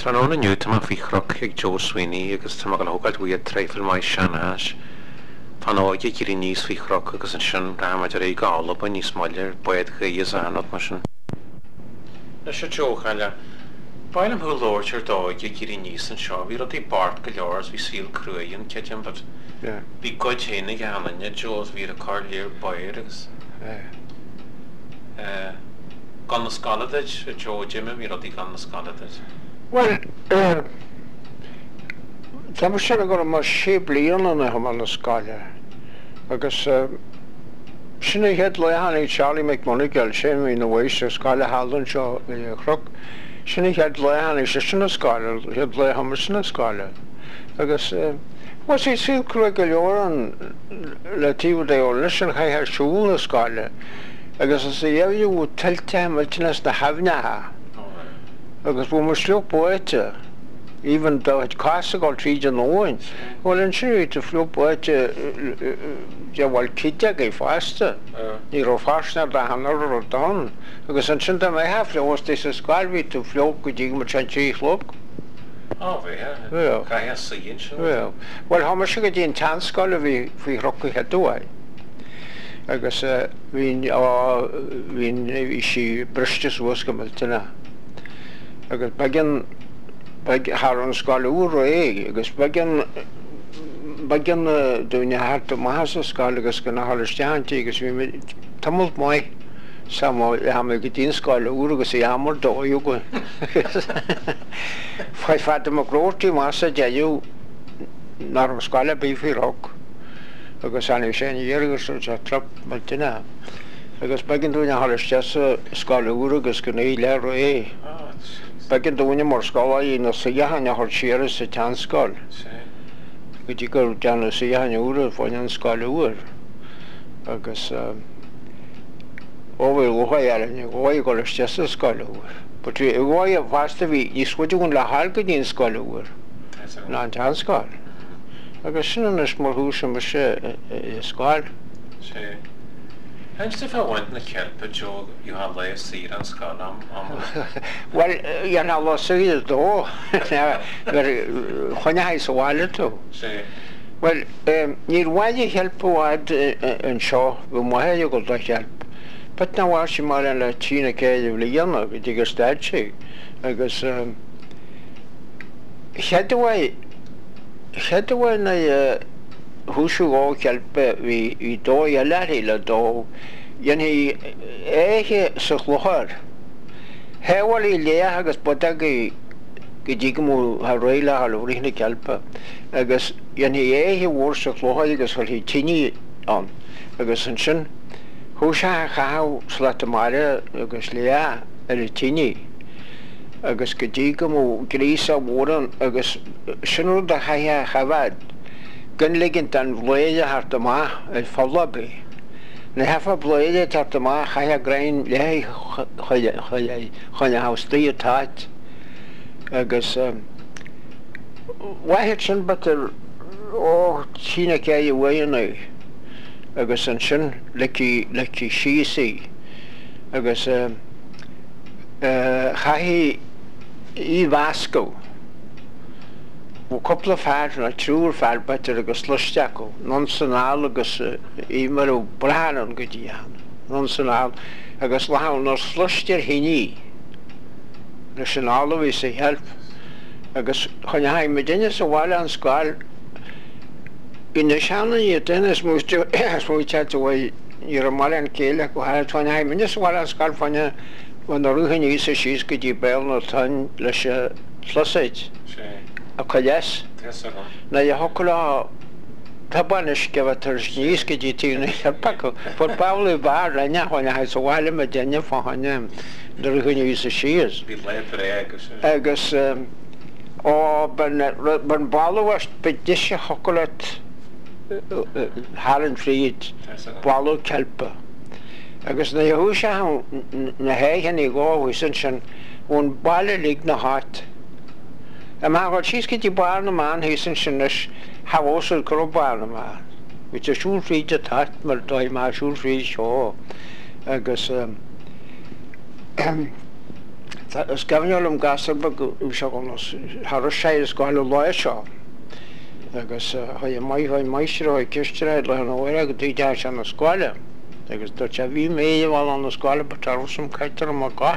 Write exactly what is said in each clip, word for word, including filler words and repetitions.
Tróna nniuúta má fichroch ag Joe Sweeney agus tá an hógaid bhuiad treifil mai seanáis. Fan óide gurí níos fichroch agus an sin ráid ar é gála ba níos mailir buad go íos anad mar sin. Na sé Joe chaile. Bailm thu lóirtear dóide gurí níos an seo, bhí rud í bart go leors bhí síl cruaíon ceitean, but bhí goid chéna ghananne Joe bhí a car léir bair agus. Gan na scalaid Joe Jimmy bhí rud í gan na scalaid. Well, tá mar sin go mar sé bliana na ha na scala agus sinna head le hanna Charlie McMonagall sé hí na bhéis a scala hallan seo chroch sinna head le hanna sé sinna scala head le hamar sinna scala agus was sé sí cru go leor an le tíú é ó leis an chaithar siúil na scala agus is dhéhú tiltte miltinas na hafnatha agus bú mar slú poite even though it costs all three an oin well in sure to flow poite ja wal kidja ge faster ni ro faster da hanar ro don agus an sin me have was this squad we to flow go dig mar chanchi flok oh yeah well ka ja sien well well how much go din tan scholar we we rock het doai agus vi vi vi si bristes was gemeltena agus begin bag har an scoil úr é agus begin begin dúine hart a más a scoil agus go na hallsteantí agus bhí tamult mai sam ha me go dín scoil úr agus é amar dóú go fai fat am grótí más a deú nar an scoile bíhí rock agus an sé dhégus a trop maltina agus begin dúine hallste scoil úr agus go é le é Begin dúine mar scála í na sahanne hort siar sa tean scáil. Go dtí gur deanna sahanne úra fáin an scáil úr agus óhfuil uhaile bháid go leis te a scáil úr. But bhí bháid a bhasta bhí ní scuideún le hall go dtíon scáil úr ná an tean scáil. Agus sin is mar hús mar sé scáil. Hence if I went in the kelp, Joe, you have lay a seed on Scott. Well, you know, what say is though. Very when I saw while too. Well, um, you want you help what and show when why you got to help. But now I see more in the China cave of Liana, with the statue. I guess um had the way had the way na húsú ó cealpa hí hí dó a leí le dó dhéanaí éiche sa chluthir. Heabhfuil í léa agus buta go go dtí mú ha réile a luína cealpa agus dhéanaí éiche bhór sa chluthir agus chuil hí tíine an agus an sin hús a chaá slatamáire agus léa ar i tíine agus go dtí go mú grís a bhóran agus sinú a chaithe chabhad gan ligint an bléide hart má ag fallabí. Na hefa bléide hart má chaithe grain le chuine haustíí atáit agus waithid sin batar ó tína cé i bhhaanú agus an sin lecí lecí síí agus chaithí í Vasco Well, couple of fat na trúr fat better agus slusteach non sanál agus í mar ó brahan go dtí non sanál agus le nó slusteir hiní na sanála bhí sé help agus chuine haim me duine sa bháile an scáil ina seanna í duine smúte smúte bhfuil ar an mar an céile go háil chuine haim me sa bháile an scáil fanne bhain na ruúthaí ní sa síos go dtí béal nó tain leis slusaid. A chuiles na i hocolá tabanis gevatar níos go dtí tína pacu fu bailú bhar lenne chuine ha sa bháile me déine fáine na ruúthaí ní sa síos. Agus ó ban bailhhaist be deise hocolat Hallan Fried bailú celpa. Agus na dheúise na héithan í gáhú san sin ón baile lí na háit. A má gáil síos go dtí barna man hí san sin leis haósil go barna man. Bhí a siúl Fried a tat mar dóid má siúl Fried seo agus Ys gafniol am gasar bag wsiogonos har sé is gwael o loe sio. Agus hoi mai hoi maisir hoi kyrstiraid le hana oera go dwi dar sian ysgwale. Agus dod a fi mei wal an ysgwale bat arwsum caitar am o gwael.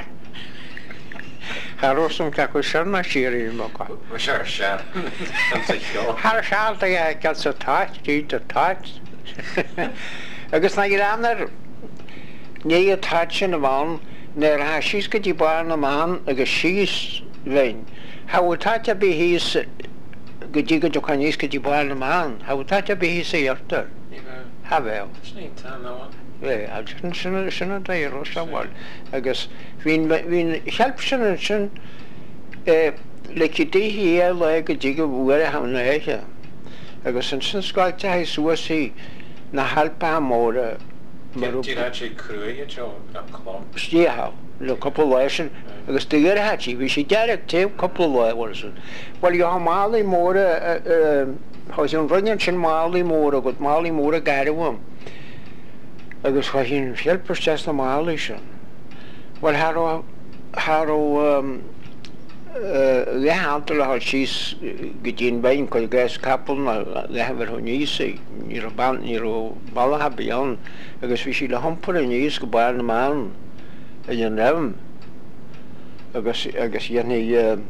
Arwsum cacw siarna siri am o gwael. Mae siar siar. Har siar da ga gael sa taith, dyd o taith. Agus na gyda amner neu o taith sy'n y fan Na'r hasys gyda barn y man agos sys fein. Haw taith a bi hys gyda gyda canis gyda barn y man. Haw taith a bi hys ei order. Ha fel. Sni'n tan o wan. Fe, a sy'n sy'n sy'n y dair o sawal. Agos fi'n help sy'n yn sy'n le gyda hi e le gyda gyda wyr e hawn eich. Agos yn sy'n sgwalt a hys wys hi na help a mor Ti'n actually crwy e jo a clom? Stihaw, le couple lesson. Agus dygyr hachi, fi si derek te couple lesson. Wel, yo ha mali mora, hos yn ryngen sy'n mali mora, gud mali mora garwam. Agus hos yn fielpers jas na mali sy'n. Wel, haro, haro, le hantel har sys gydyn bein kod gas kapel na le haver hon isi ni ro ban ni ro balla ha bion agus vi sile hampur ni is go bar na man en nevm agus agus yni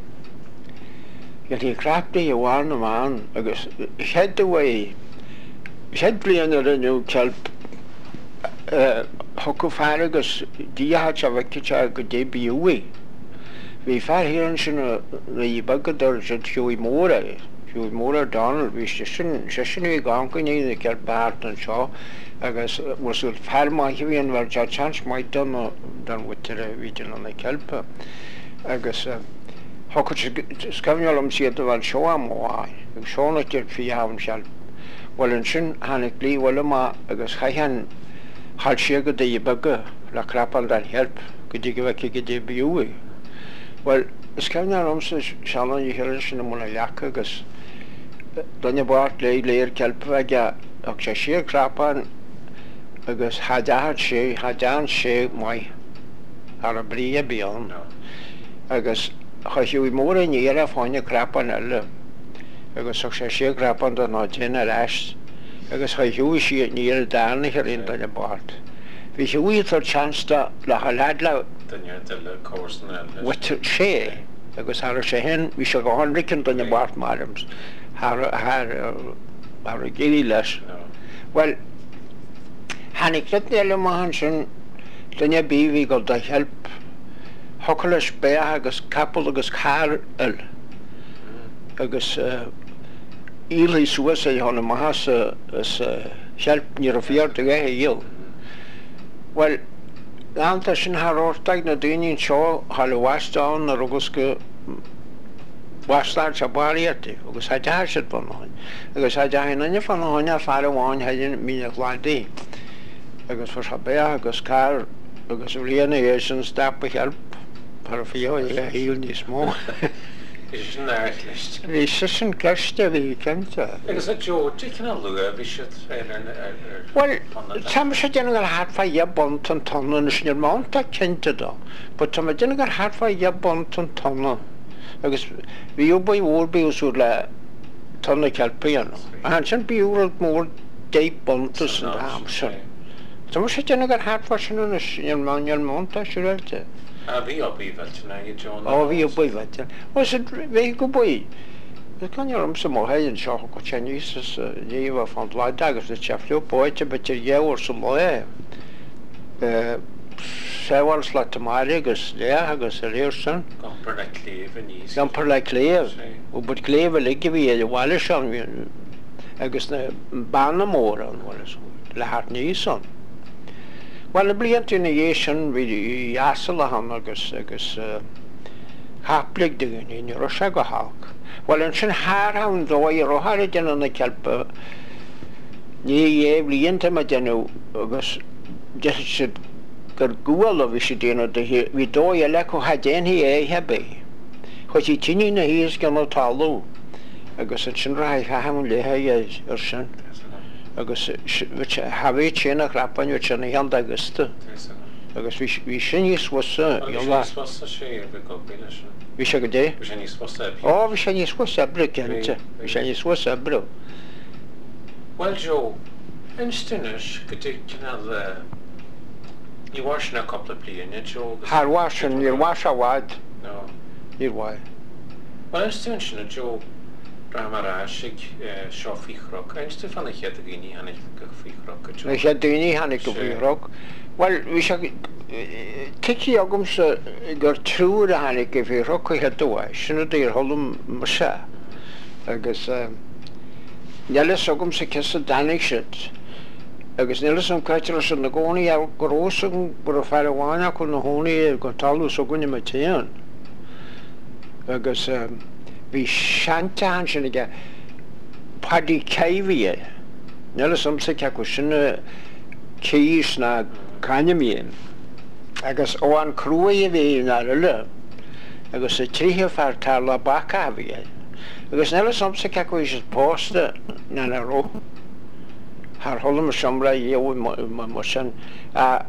yni krapte je war na man agus head the way head blian er nu kelp hokko faragus dia ha chavekcha go debi we Vi far héan sin i baggadar sin Huey Mora, Huey Mora Donald, vi sin sin i gangan i cer bart an seo, agus was ul far mai hian var ja chance mai dan dan witter vidin an kelpa. Agus hokut skavnjolum siet var seo am wai. Ag sona ker fi hawn sjal. Wel an sin hanik bli wel ma agus hayan hal siega de i bagga la krapal dan help gydig ve gydig biwi. Wel, ysgafn ar omsyn sialan i hyrwys yn ymwneud â liac agos dyna bod le leir celpa ag ag se sir crapan agos hadahad se, hadahan se mai ar y bri a bion agos chos yw i môr yn ir a ffain y crapan yle agos ag se sir crapan da nodyn ar est agos chos yw i si yn ir a dan i hyrwyn dyna bod fi si wyth o'r chans da la halad la Dyna dyna cwrs na Wat sé, agus har sé hen, vi se go han rikken dan je bart marms. Har har har geri les. Wel, han ik net nele man sin dan je bi vi go da help. Hokkeles be agus kapel agus kar el. Agus ili suas e han ma has as help ni rofier te ge heel. Wel, Anta sin har ortag na dynin sio hal wasdown na rogusge waslar chabariati agus hadar sit bonon agus hadar na ne fan hona fara wan hadin min gladi agus for habea agus kar agus reanation stap help par fio e heel ni smo Is een aardlist. Is is een kerste wie kent dat. Is dat jo, die kan al lukken, wie zit er Wel, tam se dyn nhw'n hart fa ia bont yn tonno nes ni'r mount a kent do. But tam dyn nhw'n hart fa ia bont yn tonno. Agus fi yw boi wr bi wswr le tonno kelpi yno. A han sy'n bi wr môr dei bontus yn hamsyn. Tam se dyn nhw'n hart fa sy'n nes ni'r mount a sy'n elte. A fi o bi fel ti'n ag i John. O fi o boi fel ti'n. O sy'n fe go boi. Fe kan jag om som har en sak och känner Jesus det var från lördag så cheflo på ett bättre år som är. Eh så var slätt Marigus det har så resan. Gamper la kleve ni. Gamper la kleve. Och bort kleve ligger vi i Wallerson vi augusti barnamoran var det så. Det har ni sån. Well, det blir inte en nation vid Jasala han augus augus haplig det i Rosaga Hawk. Wel yn sy'n har hawn ddoi ro har ydyn nhw'n y celpa ni e flin tam ydyn nhw agos jyst sydd gyr gwyl o fi sydd dyn nhw fi doi e lec o hadyn hi e hebe chos i tynnu na hi ysgan o talw agos yn sy'n rhai ha hawn le ha i yr sy'n agos hafi tyn o'ch rapan yw sy'n i hand agusta agus bhí sin níos wasa bhí sé go dé? Ó bhí sé níos wasa bre ceannte, bhí sé níos wasa bre. Well Joe, instúnis go dtí cinál ní bhaisna coppla bliana Joe. Thar bhaisin níor bhais a bhaid. No. Níor bhaid. Well instún sinna Joe Ramarásig seo fichroch. Einstu fanna chéad a gíní hanig go fichroch. Na chéad daoine hanig go fichroch. Well, bhí sé tici agam sa gur trúr a hanig go fichroch go chéad dóid. Sinna dtír holm mar se. Agus Nelas agam sa cesa danig siad. Agus nelas am caiitear sa na gcónaí a grósam gur a fear bháine chun na hónaí go talú sa gúine ma tían. Agus bhí seanta an sin ige padí ceimhí. Nelas am sa ce go sinna cíos na cainimíon. Agus ó an crúa a bhí na le. Agus sa tríthe fear tar le bacha bhí. Agus nelas am sa ce go is pósta na na ró. Har holm samra eu mar sin a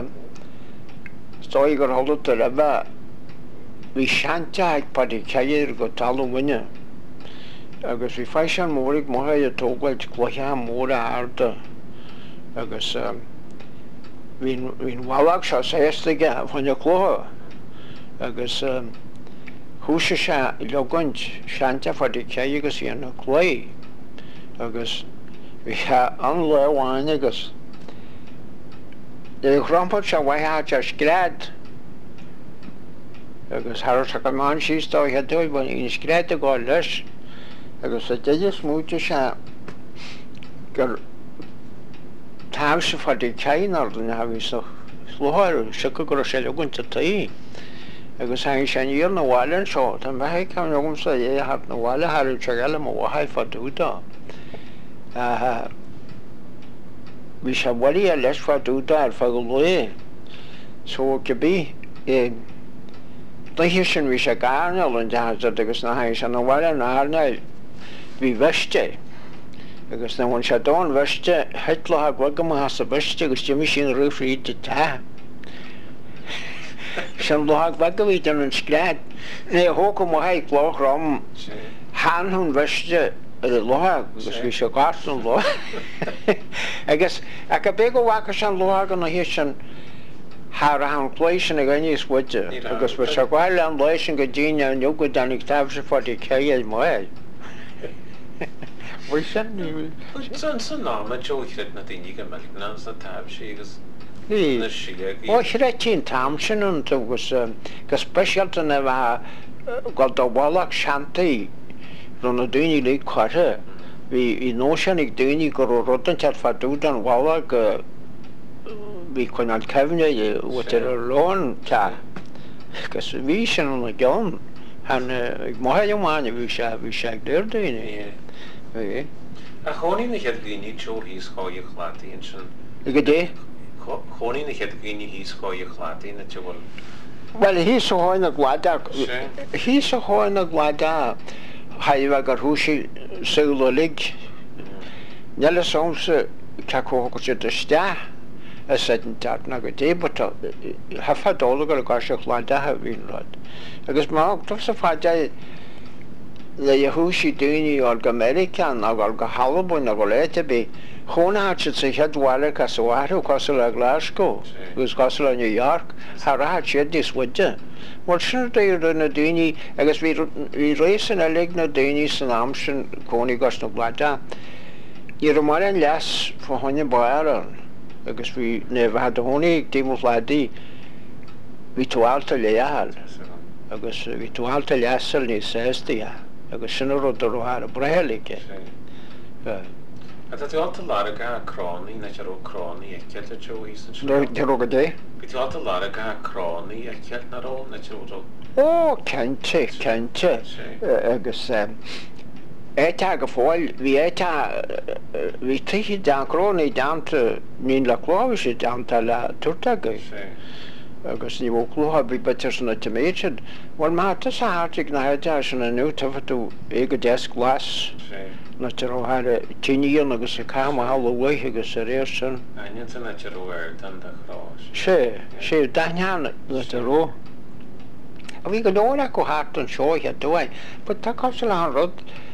stoi gur holt er ba vi shanta ag padi chair go talu winne agus vi faishan morig moha ye togwelt kloha mora arda agus vin vin walak sha sestige von ye kloha agus húsa sha logunch shanta padi chair agus yan kloi agus vi ha an leháin agus de chrampad se bhaithe ar scréad agus har sa go man sístá he dul ban in scréad a gáil leis agus a déidir smúte se gur tá se fadí céinar na ha ví slóir se go gur sé legunta taí agus ha sé íar na bháilen seo tá bheit cean agam sa é hat na bháile har te eile má bhaid fadúta. Vi sa wari a les fa dúda ar fa go loé. So ke bí Leihi sin vi sa garnal an jahazad agus na hain san wara na arna vi veste. Agus na wan sa don veste hetla ha gwagam ha sa veste agus jimi sin rufri te ta. San lo ha gwagavi dan an sklad. Ne hokum wa hai kloch ram han hun veste er loha agus vi se garsan lo. Agus ac a beg o wacas an loha gan a hisan har an pleisin a gannis wudde agus vi se gwail an leisin go dina an yoga danig tab se fod i ceil moed. Vi sen Son son ná ma joichred na dini go melna sa tab si agus Ní. na siag. O chretin tamsin an gus gus specialta na va gal do walak shanti ron a duni le kware vi i notion duni go rotan chat fa dudan wala go vi kon al kevne je wat er loan ta gus vi sin on gon han ik mo ha man vi sha vi sha der duni eh A choní na chead gini cho hís choí chlátaí in sin. ik de Choní na chead gini hís choí chlátaí na tu bhfuil. well hi so hoina gwada hi so hoina gwada haiva gur húsi súla lig nela somse kako ko de sta a setn tat na go debata hafa dólagar go se chláda ha vín rod agus má to sa faja le Yahushi duni or American or go halbun or lete be Hona hat se het wale kaswaru kasla Glasgow was kasla New York har hat dis wudde wat sin de na duni agus vi vi reisen a leg na duni san amsen koni gas no blada Ihr mar en les for honne baar agus vi ne had honi demo fladi vi to alta leal agus vi to alta lesel ni sestia agus sin ro do har brelike A dat tú alta lara ga crónaí na te ró crónaí ag ceilta teo hís an no te ro de Bhí tú alta lara ga crónaí ag ceilt na ró na te ró. o kente kente agus eta go fáil vi eta vi tihi dan crónaí downta nín la clóisi downta la turtaga agus ní bh clúha bhí betir sanna teméid war má sa hátig na san a nu tafatú ag go des glas na tar ó haar tííon agus a cam hallhaith agus a réir sin. Aine san na tar óir dan de chrás. sé sé daneanna na tar ró. A bhí go leir go háart an seoithe dóid, ba tá cá se le an rud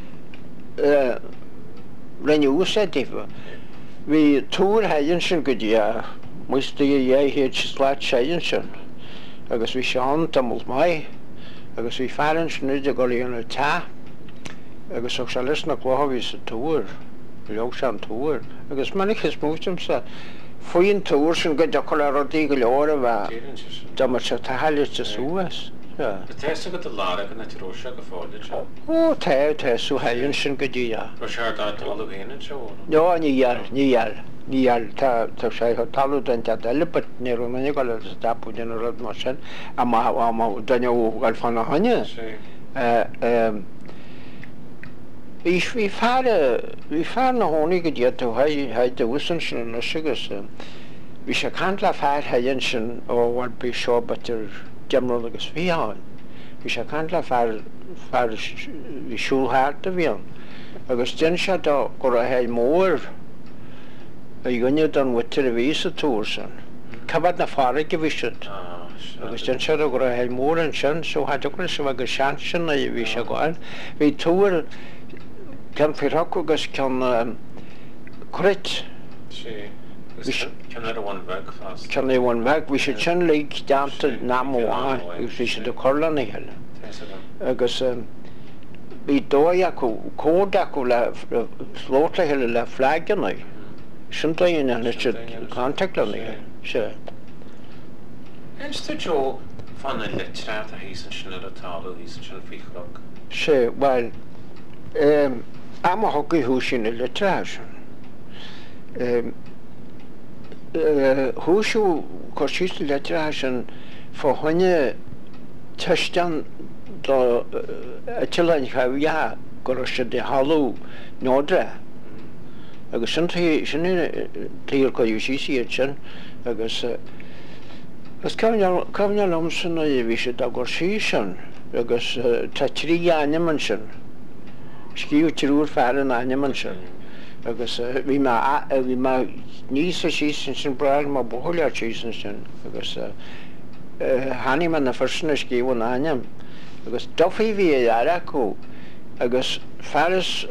rinne úsá dífa. Bhí túr haann sin go dtí muiste dhéhéad sláit séan sin, agus bhí seán tamil mai, agus bhí fearann snuide go líonna tá, agus se leis na glóthhí sa túr, leog se an túr, agus manig is mútam sa faoin túr sin go deach le rodí go leir a bheith dá mar se taile sa súas. Te go lá go na tíróise go fáile seo. Ó te te sú haann sin go dtí. Ro se dá talú héine seo? No, níheal, níheal, níheal tá sé talú den te eilebert níú na go le tapú den rud mar sin a danne ógáil fanna haine. Bhí hí hí fear na tháinig go dtí haid de bhuisan sin na sigus. Bhí sé cant le fear haann sin ó bhhar bí seo batar Gemral agus bhíáin. Bhí sé cant le fear bhí siúlthart a bhíon. Agus den se go a héid mór a gine don witir a bhí a túr san. Cabad na fára go bhíisiid. Agus den se go a héid mór an sin, so ha dogra se bh go sean sin a bhí se gáin. Bhí túr cean fireach agus cean crit. Can er one bag fast. Can é bhain bheith, bhí sé sin le dáanta námháin, gus bhí sé do cholan i heile. Agus bhí dóid acu cód acu le slóta heile le flaganna. Sin daon na si contactlan i sé. Einstu Jo fan na litráat a hísan sin a talú hísan sin fichroch? Sé, well, am a hogaí hú sin i litráat sin. Húsú cosíiste letra sin fá haine teistan tilein chahhe go se de hallú nádra. Agus sin sin tíir chuú síí sin agus gus cemne lom sin a bhí sé a gur sí sin agus tá trí aneman sin. Scíú tíúr fear an aneman sin. Agus bhí bhí níos a sísan sin breil má bóthir sísan sin agus haní man na firsanna cíomh aim. Agus dofaí bhí ar acu agus fearras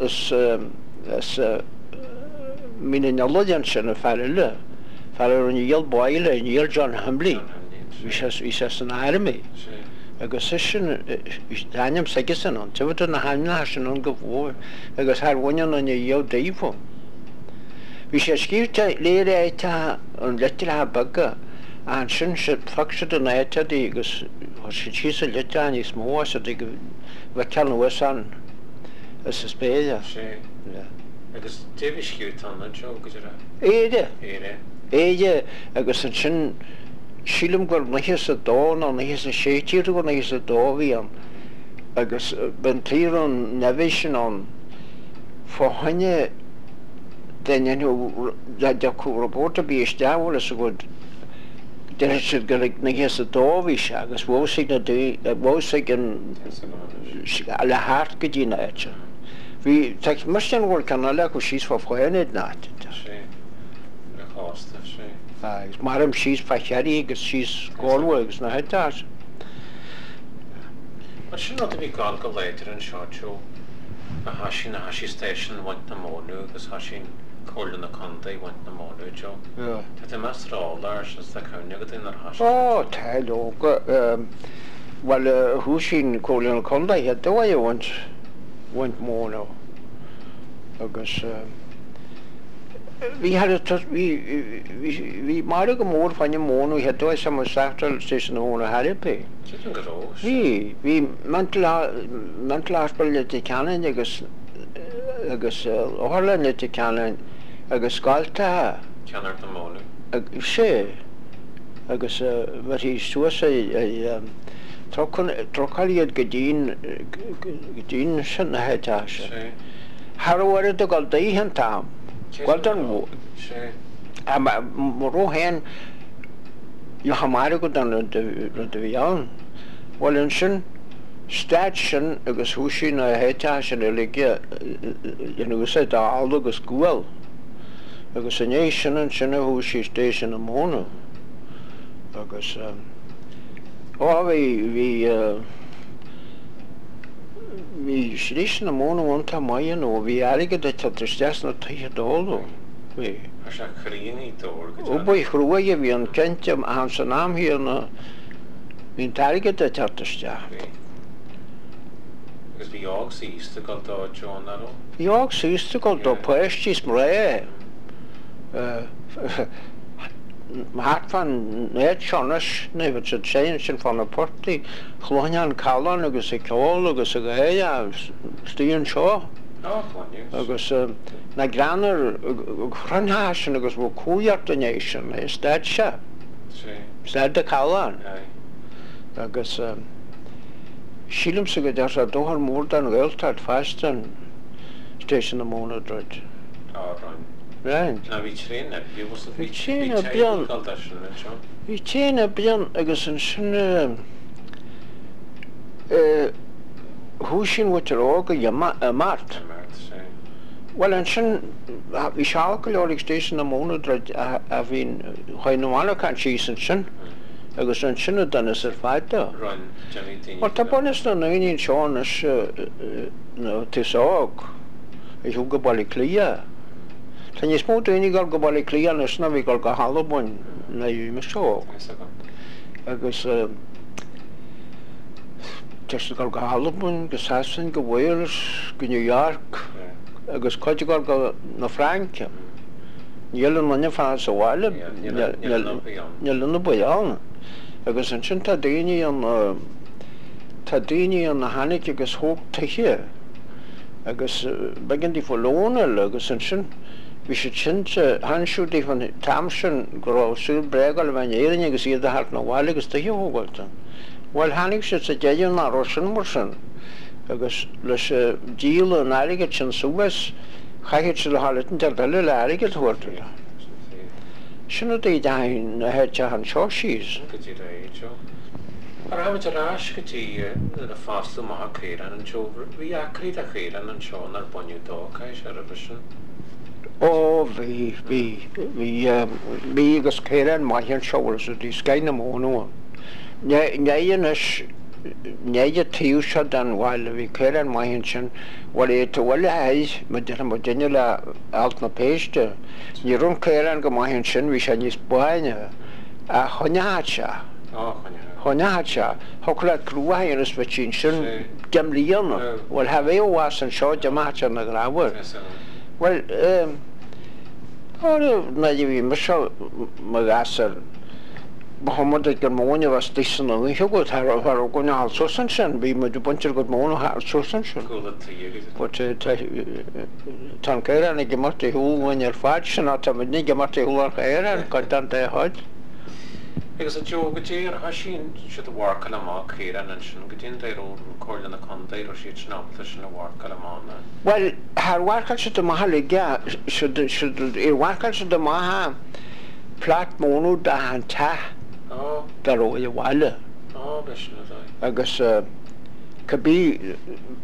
mína neladan sin a fear le, fear an díal baile an díal John Humbley, hí sé san airmí. Agus sin aim saige san an, tuhatar na haimna sin an go bhór, agus thar bhainean an dhéo daomh. Bhí sé scíirte léir éithe an leitithe bagga an sin se fase an éitedí agus sé tí a leite níos mó a go bheith ceanhas an is sa spéide. Agus déhí sciút anna Jo go éide éide éide agus an sin sílam gur nahis a dá an nahis a sétíir go nahis a dáhí an agus ben tír an nevision an fá haine den deú rapporta bí isteáhil a go de si go nahis a dáhí se agus bhósigh na bhósigh an le háart go dtíine éite. Bhí te mar an bhil canna le go síos fá fáinid náte. Agus mar am síos fecheí agus síos gáilha agus na heitá. Mar sin a bhí gáil go léidir an seo a hasí na hasí station bhaint na mónú agus hasín cóla na condaí bhaint na mónú Jo. Tá meas ráláir as de chune go dtíon ar hasí. Ó tá go bhil thuúsín cóla na condaí he dóid bhaint bhaint móna agus bhí bhí mar go mór fanne mónú he dóid sam seachtal station óna Harripé. Bhí bhí mentaláspa le ceannain agus agus óla le ceannain agus sáiltathe ceanar na mónú sé agus mar hí suasa trochaíad go dtíon dtíon sin na heitá se. Harhhar a gáil daí an tám. Gáil an mó. Marró héin jo ha mar go an de bhí an. Bhil an sin Stad sin agus húsin a hétá sin lige agus é dá agus gúil agus a nééis sin an sinna húsí stééis sin na móna agus á bhí hí srís na mónahhaanta maian ó bhí aige de tríiste na tuithe dóú bhí ó ba chhrúige bhí an cente an san námhíar na hín taige de teteiste. Agus bhí ág síiste go dá John aró? Bhí ág síiste go dá poisttís mré. Hat fan net Jonas ne wat se tséin fan a porti chloine an Callan agus e ceol agus a gahéa stíon seo agus na granar chranhásin agus bh cúartanéisisin é stad se stad de Callan agus sílim sa go de a dóhar mór an ghiltart feistan station na móna droid. Right. Na bhí tréna bhí tréna bíon bhí tréna bíon agus an sinna húsin bhfuitar ága a mart. Well an sin bhí seácha leorig station na móna a bhín chuinhána can síos an sin agus an sinna danas ar fáide. Well tá bunas na naoíonn seánas tis ág i thuga bailí clia. Tá níos mó daoine gal go bailí clíana sna bhí gal go halbain na dhéime seo. Agus teiste gal go halbain go Sasan go Wales go New York agus coide gal go na Franca. Nílan manne fan sa bháile nílan na baána. Agus an sin tá daoine an tá daoine an na hanig agus thóg tuiche agus begin dí fólóna agus an sin bhí sé tinte hansúdí fan tamsin go súl bregal bhain éireann agus iad a hart na bháile agus tuiche hógáilta. Bhil hanig sé sa déann na rosin mar sin agus leis díal an airige sin suas chaichead se le hálatain de le le airige thuirtile. Sinna dé dain na héte an seo síos. Ar haid arás go tí na fásta má chéan an seo bhí acríd a chéan an seo ar buniu dócais ar a sin. Ó bhí bhí bhí bhí agus chéan maithar seolas a dí scain na móna. Néan is néidir tíú se den bhile bhí chéan maithn sin bhil é bhile éis mu de mo duine le alt na péiste. Ní rún chéan go maithn sin bhí sé níos baine a choneáid se. Choneáid se thug le cruúhain is bheit sin sin gemlíonna bhil ha bhéh bhás an seo demáte na gráhar. Well, na bhí mar seo mar gasar Mohammed gur móine was tísan an hiúgad thar gona hall sosan sin, bhí mu buntir go móna hall sosan sin. Tá céan ag marta húhain ar fáid sin á tá ní go marta húar chéan chu dan é háid. Agus a jo go dé ar hasín si a bhharca amá chéan an sin go dtíon éú cóir na condéir ó siad snápla sin a bhharca amána. Well, thar bhharcail si do maithe ga ar bhharcail si do maithe plát mónú de an ta dar ó i bhile. Agus cabbí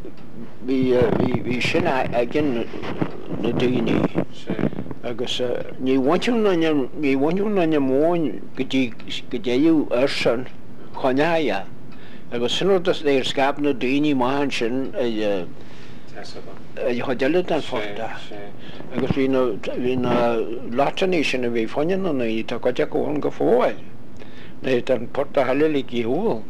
bhí sin a gin na daoine. Agus ní bhainú na móin go déú ar san choneáia. Agus sinútas é ar scap na daoine maihan sin chodeile an fáta. Agus bhí na látaní sin a bhí fáin na í tá go deach óhan go fóil. Né an porta halala í húil.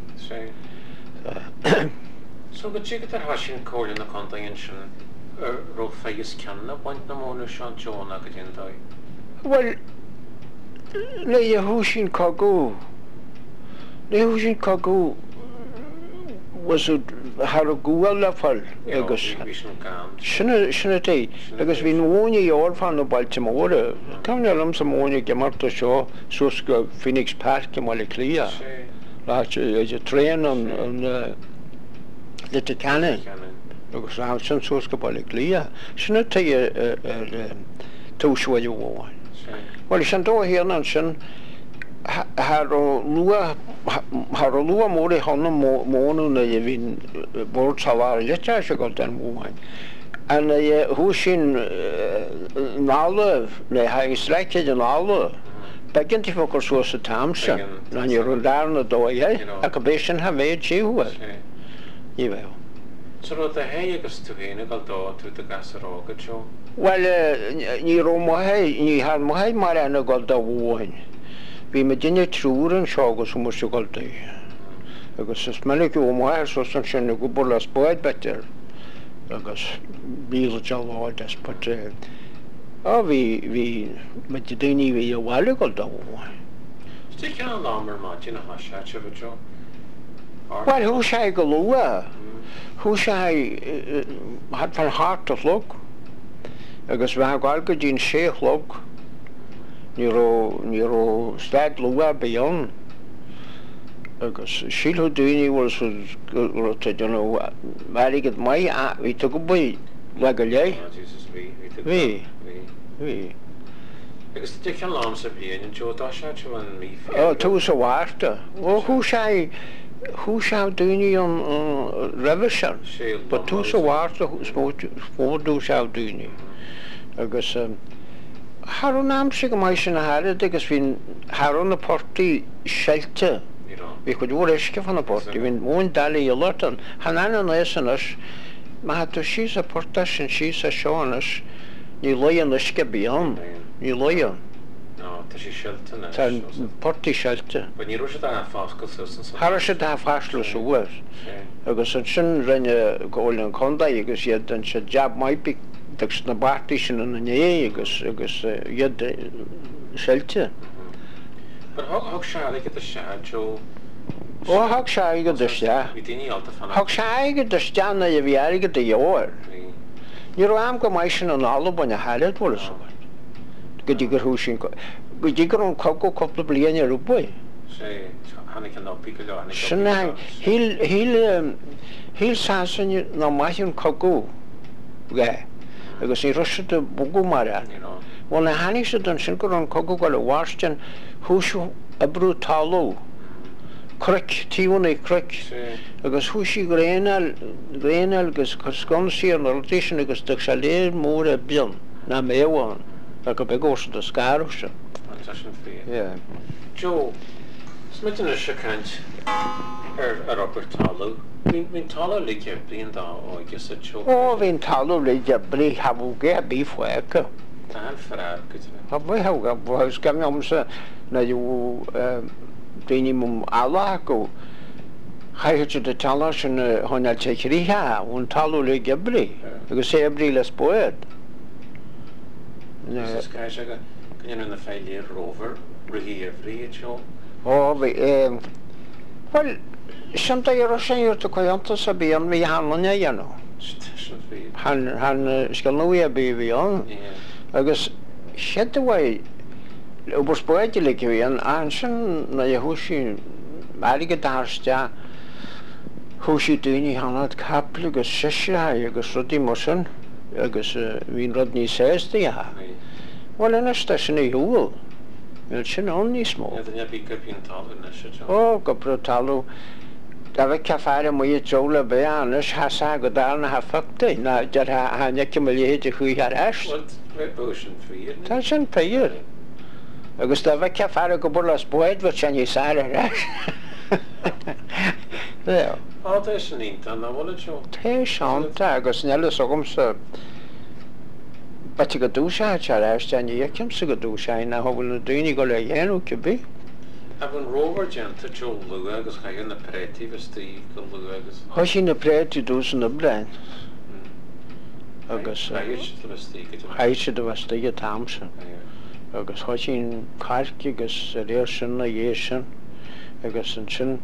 So go tí ar hasin cóir na contaíonn sin ro fégus ceanna baint na móna seán John a go dtíon dóid? Well, le a húsin cagó. Le húsin cagó was har a gúil le fall agus sinna té agus bhí móine ár fan na Baltimóra. Tálam sa móine ge marta seo sus go Phoenix Park go mála clia. Lá a tréan an le canna. agus rá sin sus go bailí clia. Sinna té túsúide bháin. Well sin dó héan an sin har lua har lua móri honna mónu na je vin bort salar letta så gott den móin en je husin nálu ne har strækket den nálu begin til for så så tamsa na je rundarna do je akabation ha ve chihu je vel så det her jeg skal hende gal do til det gasroga cho well ni romo hay ni har mo hay marana gal do woin vi med denne truren sjåg som måste gå till. Jag så smäller ju om här så som känner gå bolla spåret bättre. Jag blir så jävla det spåret. Ja vi vi med det ni vi ju väl gå då. Stick kan lammer matchen ha chat över jo. Well who shall go lower? Who shall had van hart of look. Jag var galge din sheikh look. Niro niro stad lua beyond agus Shilu Duni was to you know very good my we took a boy like a lay we we because the can lamps up here and Joe Dasha and me oh to so after oh who shall who shall Duni on revision but to so after who spoke for do shall Duni agus Harun amsig mai sin harad agus fin Harun a porti shelter. Vi could war eske van a porti vin one dali a lotan. Hanan lesenas ma hat she's a portas and she's a shonas. Ni loyan eske beyond. Ni loyan. No, ta she shelter na. Tan porti shelter. When you rush da fascal so. Harasha da fascal so was. Agus sin renne golden konda agus yet and she job might be That's na bartishin na nie agus agus yed shelter. But how how shall I get the shad Joe? Oh how shall I get the shad? We didn't alta fan. How shall I get the shad na je viari get the yor? You know am go maishin on all when you had it was so. Good you get hushin go. Good you get on coco couple blian your boy. Say Hanika no pico Hanika. Shnai he'll he'll he'll sasin no maishin coco. Yeah. Agus í rusita bugu mara. Well na hani se don sin go an cogo go le warstin húsú a brú talú. Crick tíúna crick. Agus húsí grénal grénal gus cosconsi an rotation agus de chaléir mór a bion na méwan. Ag be gos de scarúsa. Yeah. Joe, smitten a shakant er a Robert talú. Vin talú le ke blian da o gus a cho. Oh vin talú le je bli habu ge bi fueka. Tan frar gut. Ha bo ha ga bo skam om se na ju dini mum ala go. Haje de talas en honal chekri ha un talú le ge bli. Gus se bli les poet. Ne ska shaga kan in the failure rover rigi every cho. Oh vi eh well Santa Yerushalayim to Koyanta Sabian mi hanna ya no. Han han skal nu ya be vi on. Agus shed the way obos poetic vi an anshan na Yehushi malige darsta Hushi duni hanat kaplugus shesha agus rodi motion agus vin rodni sesti ja. Well in a station e hul. Wel sin onni smó. Ja, den big up in talu na shit. Oh, go brutalu. Da ve cafare mo ye jola be anas hasa go dal na ha fakte na jar ha ha nekim le hete hu har ash. What revolution for you? Ta sin peir. Agus da ve cafare go bolas boed wat chan ye sare ash. Ja. Oh, det är inte na vola cho. Te shanta agus nelle sogum så But you do share charash and you can see do shine now will do any go le yenu kibi. Avon rover gent cho lugas ga in the pretives the lugas. Hoshin the preti do sun the brand. Agus I should have stayed at Thompson. Agus hoshin karki gus relation na yeshin. Agus sin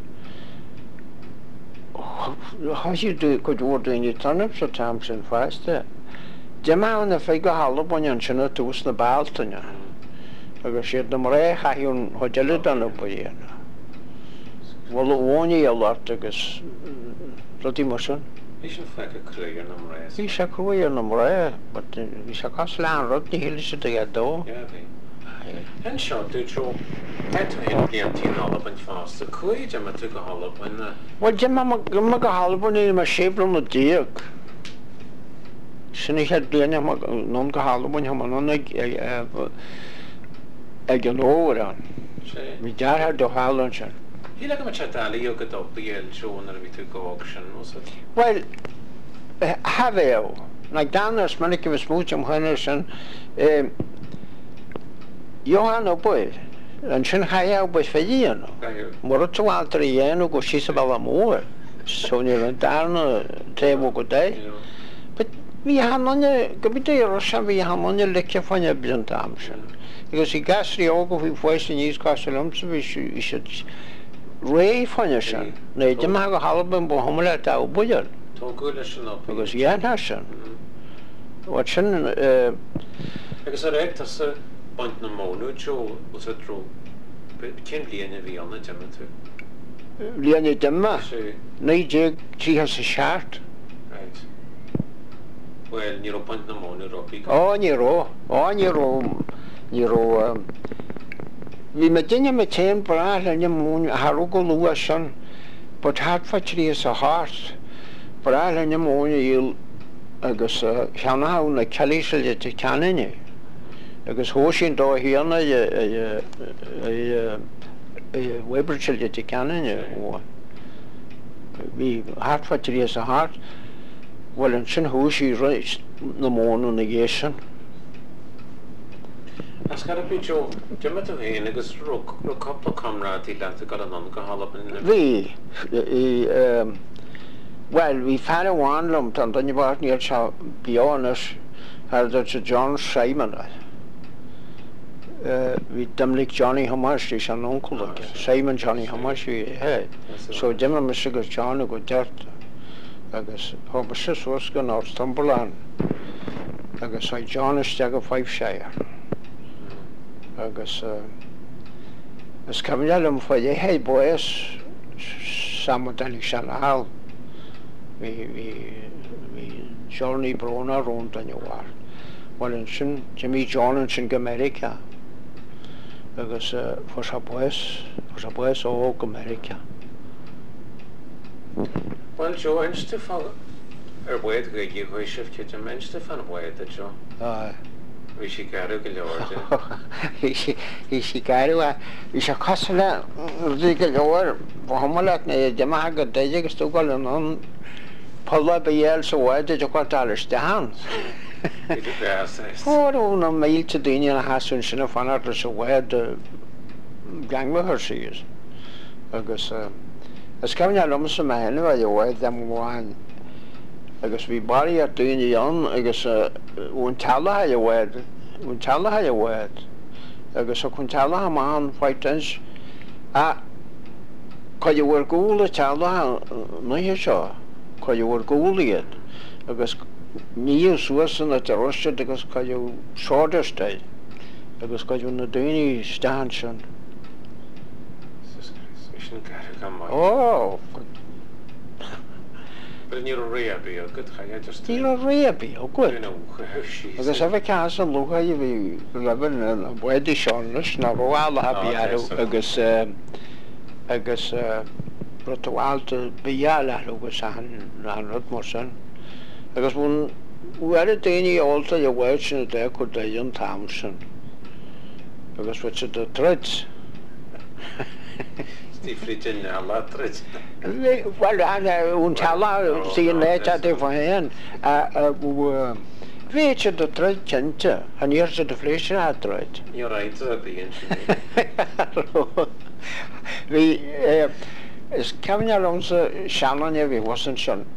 how you do could order in your turnips or Thompson fast there. Jama na feigo hallo bonyan chna tus na baltanya. Agus shed na mre ha hiun hotel dan opoyena. Well woni a lot agus roti motion. Is een flekke kruier na mre. Is a kruier na mre, but is a kaslan roti hilse de do. Ja, Hen seo dú tro het hen bliantí Hallban fásta chuid a tu go Hallban. Well Jim ma go Hallban í mar sébrum na díag. Sinna het bliana non go Hallban ha man ag ag an óir an. Mi dear do Hallban sin. Hí le go chatala jo go dobbíil Seán ar a bhí tú go auction was it? Well, have eu. Like Danas man ik was moed om Henderson. Eh Johan O'Boy. En sin chaya bus fediano. Mor to alter ieno go si sabala more. So ni ran darna tebo go dai. But vi han onne gobite roshan vi han onne lekke fanya blantamsen. Because he gasri ogo vi voice in is castlum so vi should ray fanya shan. Ne jema go halben bo homla ta O'Boy. To good up. Because yeah nashan. What shin eh Agus er egt as bant na mónu jo was it tro. Ken bliana bhí anna Jimma tú. Bliana Jimma? Nei jig tí has a shart. Right. Well, ní ro bant na mónu ropi. Oh, ní ro. Oh, ní ro. Ní ro. Vi me dinne me tein bra le ní mún haru go lua san. But hat fatri is a heart. Bra le ní mún il agus cheanna ha na calisel te canine. Agus hósin dó hianna Webertil te canine. Vi hartfatri is a heart. Well an sin hósi reis na mónu na géisian. As gar bí jo Jimma tú héin agus ro ro couple comrade le go an an go Hallban. Vi well vi fer wanlum tan dan var ni cha bionas har dat John Simon. Uh, we Dominic Johnny Hamash is an uncle oh, Simon Johnny Hamash hey. So Jimma Michigan John go dirt agus Hobus was go Northumberland agus I John is stag five shire agus uh, as coming for the hey boys some Danny Chanel we we we Johnny Brona around on your war well in Jimmy John in America agus for sa boys for sa boys ó America. Well Joe en Stefan er buid go gi go shift te men Stefan buid dat jo. Ah. Vi si garu go lord. He si he si garu a vi sa kasla ri go lord bohmalat ne jama ga deje go sto go non Paula Biel so wide de kwartaler staan. Oh, no mail to Daniel Hassan sin a fan ar so wed gang me her she is. Agus as coming alum some man wa yo wed them one. Agus we body at doing the young agus un tala yo wed un tala yo wed. Agus so kun tala man fightens a ko you were gool tala no ye sure ko you were gool it agus Níl suasan a roiste agus caiú shorterstay agus caiú na daoine stan sin. Oh. But ní réabí a good chaide just. Ní réabí ó good. Agus a bheith cas an lucha i bhí leban na buidi seánlas na bhála habíarú agus agus protoálta bíála agus an rud mar sin. Agus mun were daoine alta a bhhaid sin a d chu daon Thompson. Agus wat se de truid. Die fritin a la truid. Well, an un tala síon leit a de fan a weet se de truid kente an hier se de vlees a truid. Jo right a bíon. Vi is Kevin alonse Shannon vi wasn't schon.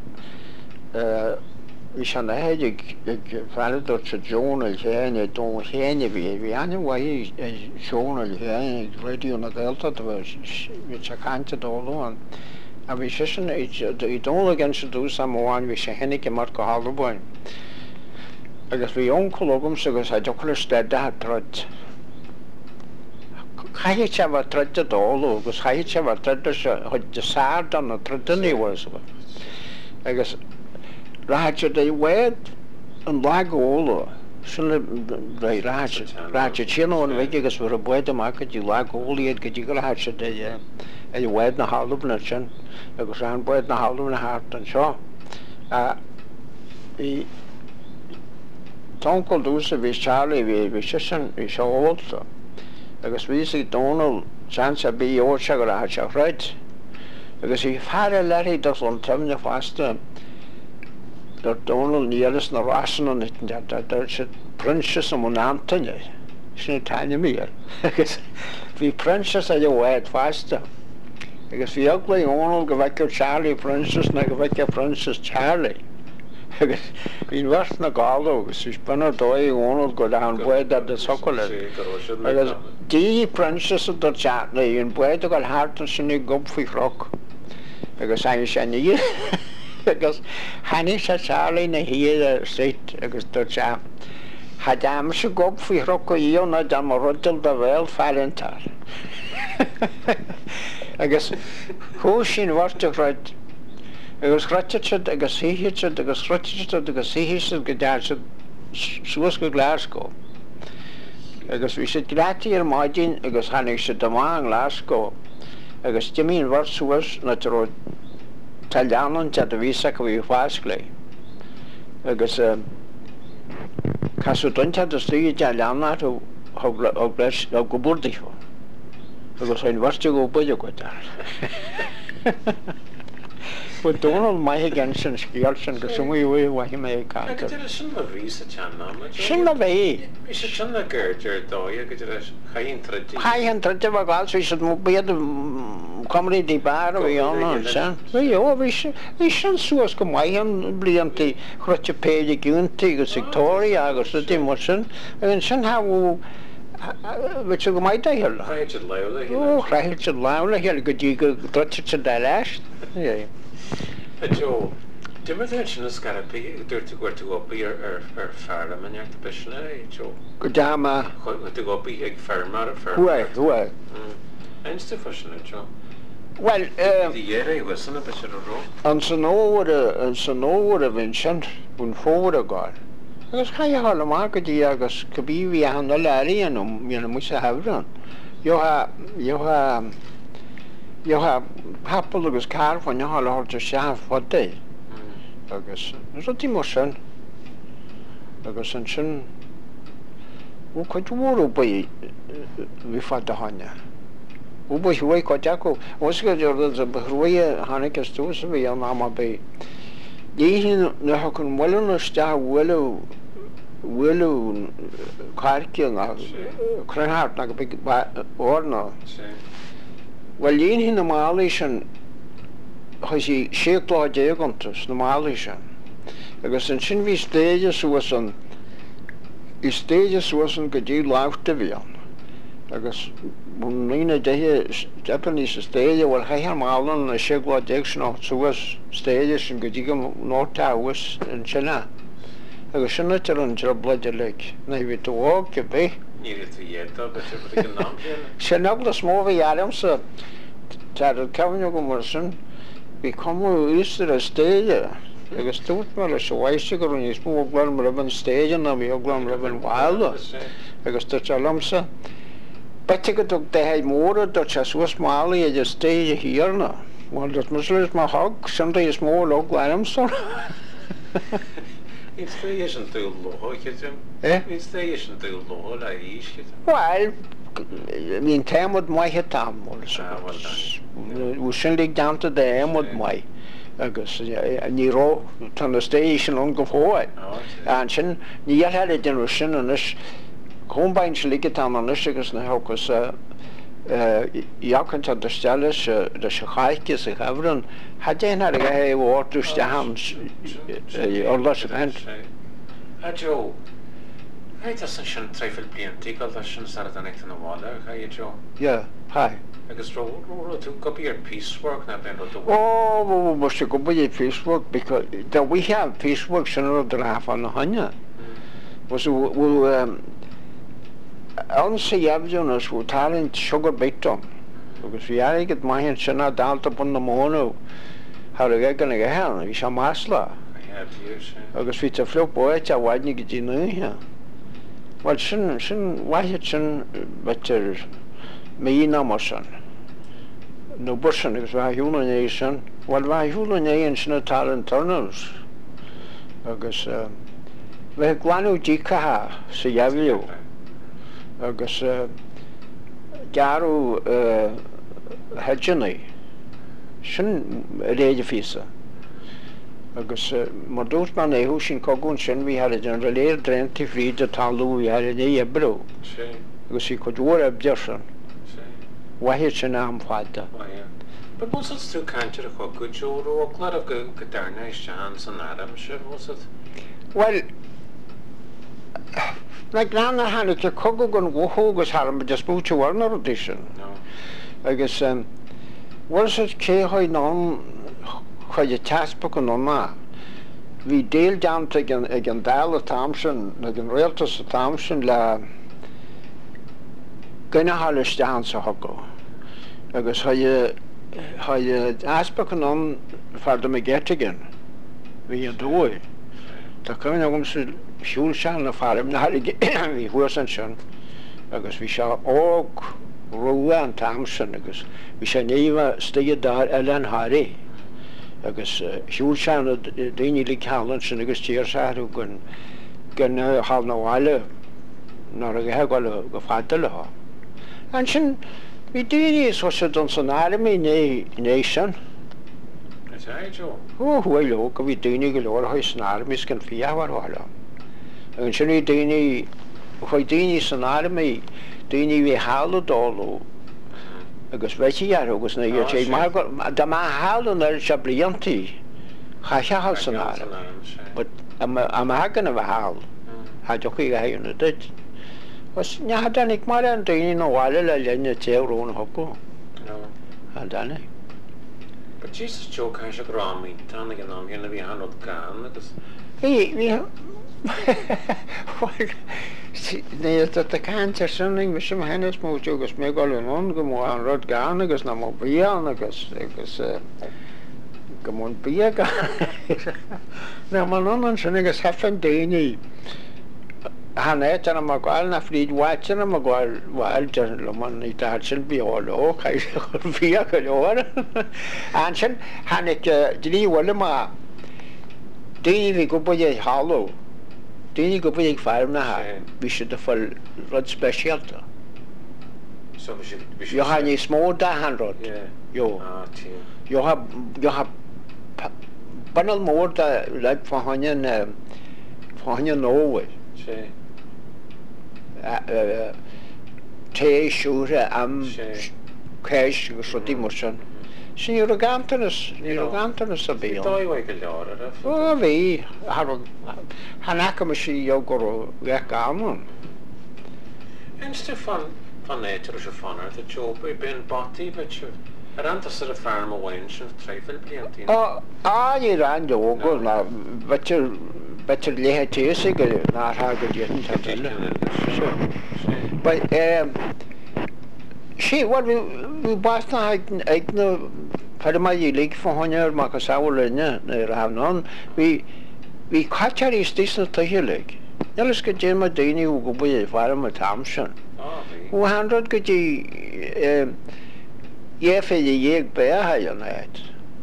Vi shan had ik fallet dat se Jonal hene don hene vi vi an wa Jonal hene radio na delta was vi kante dolo an a vi session it don't against do some one vi se henne ke mar ko halboin agus vi onkologum so gus I dokle stad dat trot Chai chava trot dolo gus chai chava trot hod de sard an trotni was agus Racha de wed an lagóla Sinna bheith ráte ráte tíanóin bheith agus bhar a buid amach go dtí le ggólaíad go dtí go ráte de é bhhaid na halbna sin agus an buid na halbna háart an seo. Í tóncail dúsa bhí Charlie bhí bhí si sin bhí seo óilta agus bhí sig Donald seansa bí óirse go ráte a chreid agus í fearr leirí dos an timne fásta der Donald nílas na rásan an itin der se princess am an antaine sin taine mí agus bhí princess a bhhaid fásta agus bhí agla ónal go bhaice Charlie princess na go bhaice princess Charlie agus bhín bhart na gála agus is bunna dóí ónal go an buid a de socoile agus dí princess a do Charlie an buid a go háart an sinna gob faoi chroch agus ein sin ní agus haní sa Charlie na hiad a straight agus do cha ha dam se gob faoi chroch go íon na dam a ruddal da bhil fearintar agus thu sin bharte chreid agus chreite agus híhiid agus chreite agus híhiid go deir suas go Glasgow agus bhí sé grátaí ar maidin agus hanig se damá an Glasgow agus dimíon bhar suas na tro talánn te a vísa go bhí fáisclé agus casú donte a slí de leanna ó go burdaíú agus ein bharte go buide go dar. Bu Donald mai gan sin scial sin go sumí bhí mé cá. sin na ví a teanna Sin na bhí. Bhí sé sin na ggurtear dói a go chaon tradí. Chaon tradí bh gáil sé mú bead comí dí bar a bhí an sin. Bhí ó bhí sin suas go maian blianttí chruite péide gúntaí go Victoria agus a dtí mar sin an sin haú bit go maid heile. Chréilte leula. Ó chréilte leula heal go dtí go droite se de leist. Jo, dimmer sin na scarpaí dúirtu goirtu gopaí ar ar fearr am anart a bisna Jo. Go dáma chuirtu gopaí ag fermar a fer. Hua hua. Einste fashion Jo. Well, Dí dhéir was a bit a ró. an san óhar an san óhar a bhín sin bún fóhar a gáil. Agus cha hála má go dtí agus go bí bhí an na leiríonm mína mu a hebran. Jo ha jo ha jo ha hapal agus car fan hála háirte seaamh fodé agus rutí mar sin agus an sin ó chuid mhórú ba bhí fad a haine. Ó ba thuí có deú os go deir a behrúí hánig gus túsa bhí an ná bé. Díhín na chun bhfuileiste bhfuilú bhfuilú cáirce chréthart na go orna. Well líon hí na málaí sin chuí séchlá dégantas na málaí sin. agus an sin bhí stéide suas an i stéide suas an go dtí láhta bhíon. agus lína déthe Japaní sa stéide bhfuil chéar málan na séchlá déag sin á suas stéide sin go dtí go nótáhas an sinna. agus sinna tar an tar blaidir le na bhí túhág go bé. Sin agla smó bhí aramsa tar cehanne go mar sin bhí cumú ústar a stéide agus túirt mar leis bhaiste gur an níos mó gláim raibhann stéide na bhí gláim raibhann bháilda agus tá telamsa. Bete go dog de móra do se suas málaí idir stéide híarna. Bhil dat mu leis má thug sinta is mó le gláimsa. Is té is an túil lothá Eh? Is té is an túil lothá a ísce. Well, hín téimid maithe tam bhú sin lí damta de éimid mai agus níró tan na stéisisin an go fóid. An sin níhead den sin an is chumbain se líige tam an is agus na hegus jakan de stelle de se chaike se hebren ha dénar a he óúste hams orla se hen. A Jo, Heit as sin treifil bliantí gal sin sa an ag an bháile cha Jo? Ja, ha. Agus ró tú copy ar piecework na ben do. Oh, was se go be Facebook because that we have Facebook sin de half an na hanja. Was um an sé jefún bú talint sugar bitom. agus bhí aigad maihinn sinna dáalta bun na mónú har a gan go hen, hí se másla. agus bhí a fliú buid a bhaidnig go dtí nuthe. Well sin sin waithid sin better mí ná mar sin. No bursan agus bheit hiúla é sin, well bheit hiúla é an sinna tal an tunnels agus bheit glanú dícatha sa dheabhliú agus gearú heidjanaí sin réidir físa. agus mar dús man éú sin cogún sin bhí had an reléir drenti fríd a talú bhí had é ebrú agus í chudúir ab dearsan waithid sin am fáda. But was it still cancer a good show or a lot of good nice chance and Adam sure was it? Well like Nana had it a cogogun wohogus harm just moved to one audition. No. I guess um was it Kehoi non quite a task book on ma. We deal down to again again Dala Thompson, again Realtus Thompson la gonna halish down so hoko. I guess how you how you aspect on for them get again. We do it. The coming of them should shall not far him not again. We wasn't shown. Because we shall all Rowe and Thompson because we shall never stay there Ellen Harry. Because should shall not daily callants and because tears are who can can have no while nor a have go fatal. And shin we did so said on some army nation. Oh, well, look, we didn't get all his armies can fee our wall. And shin we didn't, why didn't an army, didn't we howled all. Agus bheití ar agus na dhéir sé mar go da má hálan ar se bliantí cha cheall san áram but am hagan a bheith háil ha jochaí a héanna duit was nehadannig mar an daoine nó bháile le lenne téhrón hocu a danna. But Jesus Joe can se grámí tána an am héanana bhí hanod gan agus Bhí bhí Níl a cantar sunning me sem hennes mó agus mé go an go mó an rud gan agus na mó bíán agus agus go mún bí na man an sin agus hefan déine han éit an mar gáil na fríd waitna a gáil bhil le man í tá sin bíáó bhí go leir an sin hanig dríhile má déhí go bud é halló. Dini go big farm na ha we should the full rod specialta so we should we should you have a small da hand rod yo ah you have you have panel more da like for hanyan for hanyan no che uh te sure am cash so di motion sin arrogantanas arrogantanas a bíon. Dóigh go leor Oh bhí hanach me sí jo go le gaman. En Stefan van éitir se fannar de job i ben botí bet ar antas ar a farm bhain sin treifil bliantí. Á á í ran jo go na betir betir léthe téise go ná ha go dietin ta. But um she what we we bast na ag na per mai lig for honor ma ka saulene na have non we we catcher is this not hilig. Jalles ke jema dini u go bu farm at Thompson. Who hundred ke ji ye fe ye be ha ya net.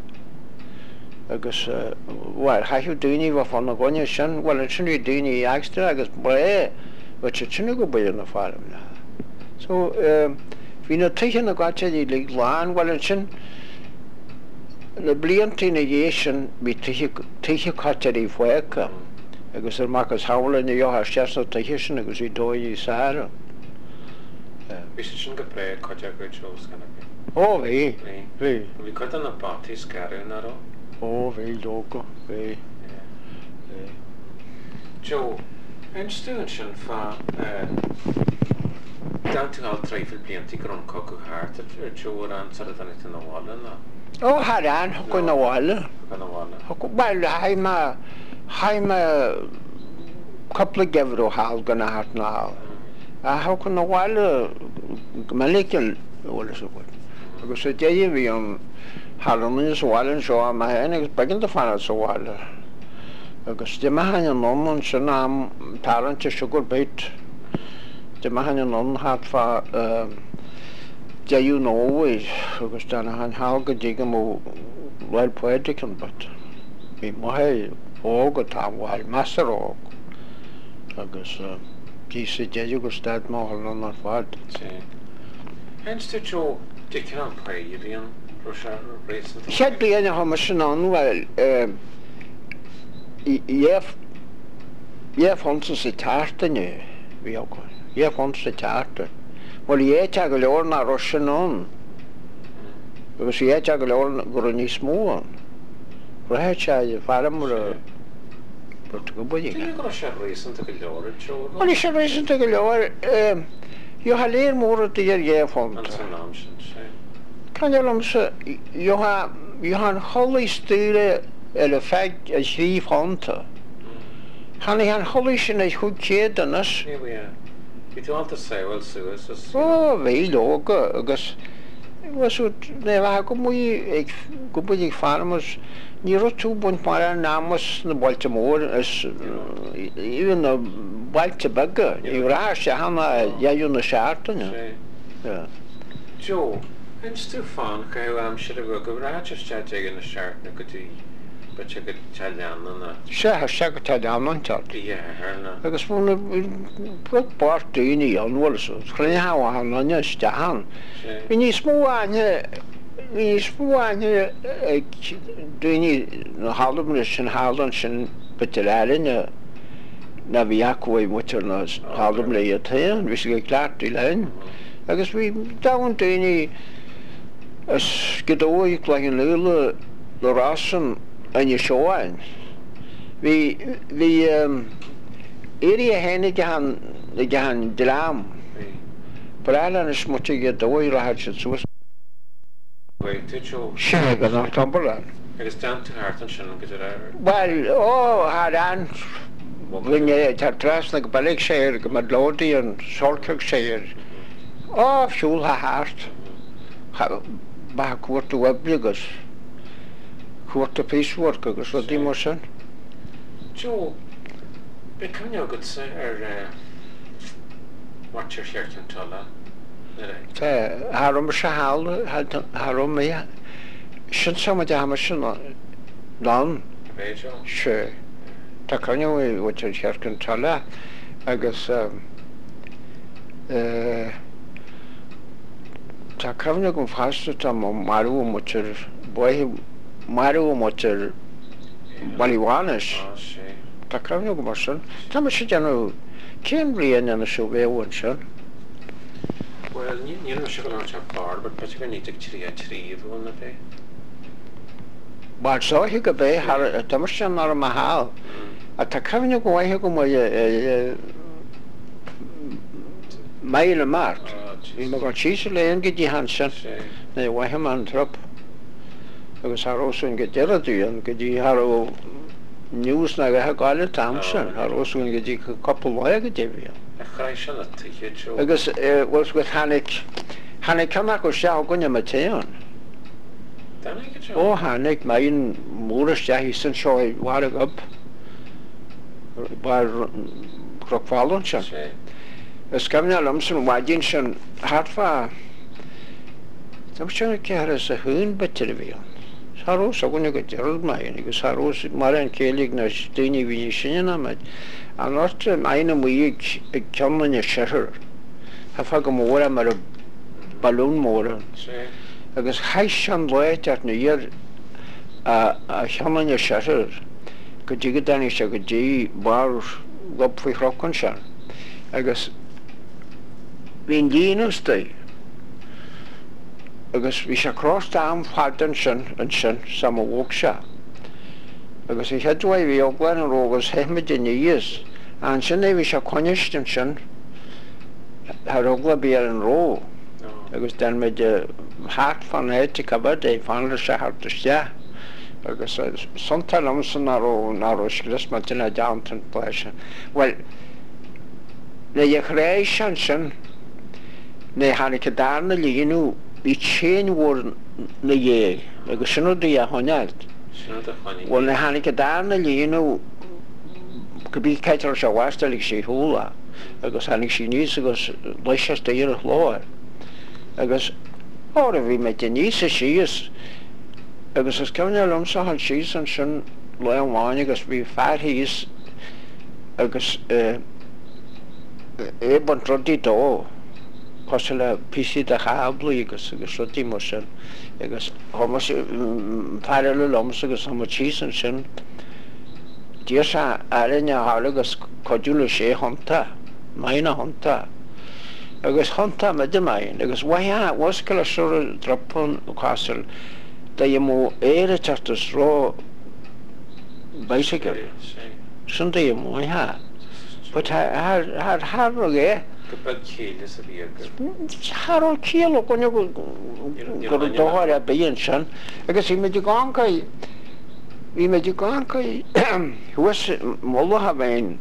Agus well ha you dini wa von na gonne shan well it shouldn't dini extra agus boy but it shouldn't go bu na farm. So um vi na tichen na gacha di lig lan well it shouldn't na bliantí na dhéisian bhí tithe caiteí foicha agus ar machchas hála na dheotha seaasna tithe sin agus í dóí sára. Bhí sin go pré caite go teos ganna bhí. Ó bhí bhí. Bhí caite na batí scarú na rá? Ó bhí dócha bhí. Joe, an stúin sin fá dátaáil treifil bliantí gur an cogu háart ar Joe an sa an it na bhála na. Oh, haran, hoko na wala. Hoko well, I'm a, I'm a couple of gevro hal gonna have now. Ah, hoko na wala, malekil wala so good. Because the day we um, Halloween so wala so am I and begin to find out so wala. Because the man and mom and son am talent to sugar bait. de mahan an onhat fa deú nóid agus den han hága dige mó leil poeticin, but hí maithe óga támhil measarróg agus dí sé deú go stad máhall an ar fad. Henste Joe Dickin an pray you bíon Russia racing. Shed bliana ha mar sin anhil éf éf honsa sa tartainne bhí ágáin. Éf honsa sa tarta. Well é te go leor na Russian agus é te go leor gur níos mó an. Rahe se faram ar go buí. Go se racing go leor Joe. Well is se racing go leor jo ha léir mór a dír éf honsa. Kan je om ze, je ha, je ha een holle sturen, ele feit als schrief handen. Han ik een holle zijn als goed keden is. Nee, we ja. Je doet altijd zei wel zo is. Oh, veel ook. Dus was het, nee, we hebben moeie, ik, goed ik farmers. Niet rot toe, want maar namens de Baltimore is, even de Baltimore. Je raar, je han, ja, je een schaarten. Ja. Joe. En Stefan, ga am siad go go ráiste ag na seart na gotí, but se go teanna na. Se ha se go teanna an teart. Ie, herna. Agus múna brug bart daoine anhil so. Chrinne ha han anne stehan. Bhí níos smóáine hí smóáine ag daoine na hallamna sin hallan sin beteráine na bhí acuaí mutar na hallamna a taon, bhí go cleart í lein. Agus bhí dahan daoine as gedóig like an lule le rassen an je shoain. Vi vi um eri henne gaan gaan dram. Pralan is moet je gedóig la het so. Wait, did you? Sure, but not Cumberland. It is down to heart and shin get it out. Well, oh, had an when je het tras na balik share go Lodi and Saltkirk share. Oh, fuel ha hart. Ba cuarto webbligus. Cuarto piecework agus wat die mar sin. Joe, be kan je goed say er wat je shirt en talla. Te harum se hal harum me sin sama de ha sin dan. Sure. Ta kan je wat je shirt en talla agus eh Ta cefna go fásta tá marú mutar buithe marú mutar balíháis. Tá cefna go mar sin. Tá mar si deanú céim blion ana seo bhéhhain sin. Well, ní se go an se bar, but pe go ní trí a trí bhna bé. Bar sáithe go bé tá mar sin ar a há. A tá cefna go bhaithe go mé le mát. Bhí mar gan tíos léon go dtí hansin na bhaithe an trop agus thrósúin go deireadúin go dtí thó níos na bheitthe gáile tamsin thrósúin go dtí coppelhaid go déhíon. Agus bhfuil go hanig hanig cena go se gonne me téan. Ó hanig maon múras de hí san seo bhhar up bar crochhálan sin. Ys gafna lomson wadyn sy'n harfa. Tam sy'n ceir as a hwn beter fi on. Saros a gwne gyda'r maen. Ygys saros ma'n celig na steini fi sy'n yna mad. A nort maen y mwy ag cymlaen y syr. Haffa gymor am ar y balwn mor. Ygys hais sy'n loet ar nyr a cymlaen y syr. Gyda gyda ni sy'n gyda bar gob fwy chrocon sy'n. Ygys Bhín díanamh dé. Agus bhí sé cross am fádan sin an sin sam bhóg se. Agus i headhaid bhí óglain an rógus heimime de níos. An sin é bhí sé conistin sin ar ógla bí ar an ró. Agus den me de hát fan éte cabad é fanla se hartiste. Agus sontal amsan ar ó nar ó skris ma dina downton pleasure. Well, na je chréis sin sin ne hannig darna líonú í chéin mhór na dhé agus sinú dí a honnealt. Well na hannig darna líonú go bí ceitar se bhhasteigh sé thuúla agus hanig sí níos agus leis déir láir. Agus ára bhí me de níos a síos agus is cemne lomsa hal síos an sin le amháin agus bhí fearhíos agus é ban rodí dó cos le písí de chablaí agus agus rodí mar sin agus thomas fear le lomsa agus thomas síos an sin dír se airine hála agus codúla sé honta maina honta agus honta me de main agus waia wasca le sura drapun castle da je mó éire teachtas rá bicycle sin da je mó ha but har har har rogé Gobal céile sa bhí agur. Har céal gonne go go dóhar a bíon sin agus hí me de gácaí hí me de gácaí huas molla ha bhain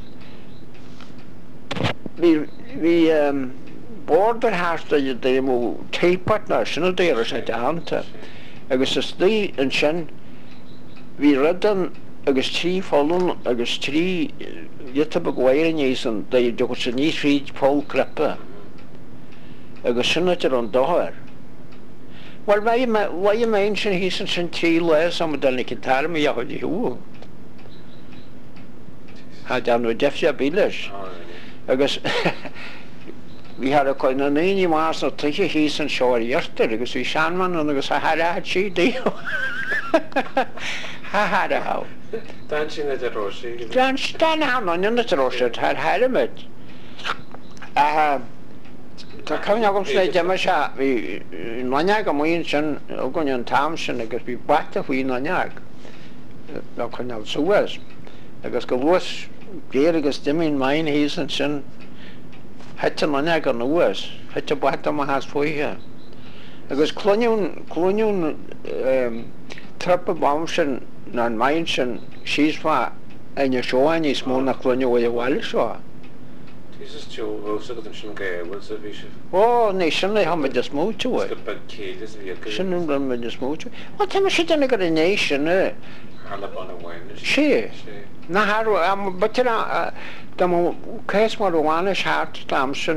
hí hí border hásta de mó tapeart sinna déir sé deanta agus is tí an sin hí ridan agus trí fallún agus trí jette begwair níos an de do se níos ríd pól crepa agus sinna er an dáir. Wel mei mei mein sin hí san sin trí leis am den ik tar me ja di hu. Ha dan no defja biles. Agus vi har a koin an éi mas no triche hí an seir jarter agus vi seanman an agus a har sí dé. Ha har a ha. Dan sin a rosi. Dan stan han an an rosi har hermet. Ah Tá caiin agam sna deime se bhí naneag go moon sin gon an tam sin agus bhí bata faoí naneag le chuineal suas agus go luas géir agus dimín main hí an sin hete naneag an nuas hete bata a has faoithe agus cloniún cloniún trappa bám sin ná an main sin síosfa aine seoáin níos mó na cloniú a bhhaile seo. Is Joe Rosa dat sin ge was a vision. Oh, nee, sin ha me just move to it. Sin dan me just move to. Wat hem shit in a nation, eh? Alla bon awareness. She. Na har am batera da mo kes mo wana hart tamsen.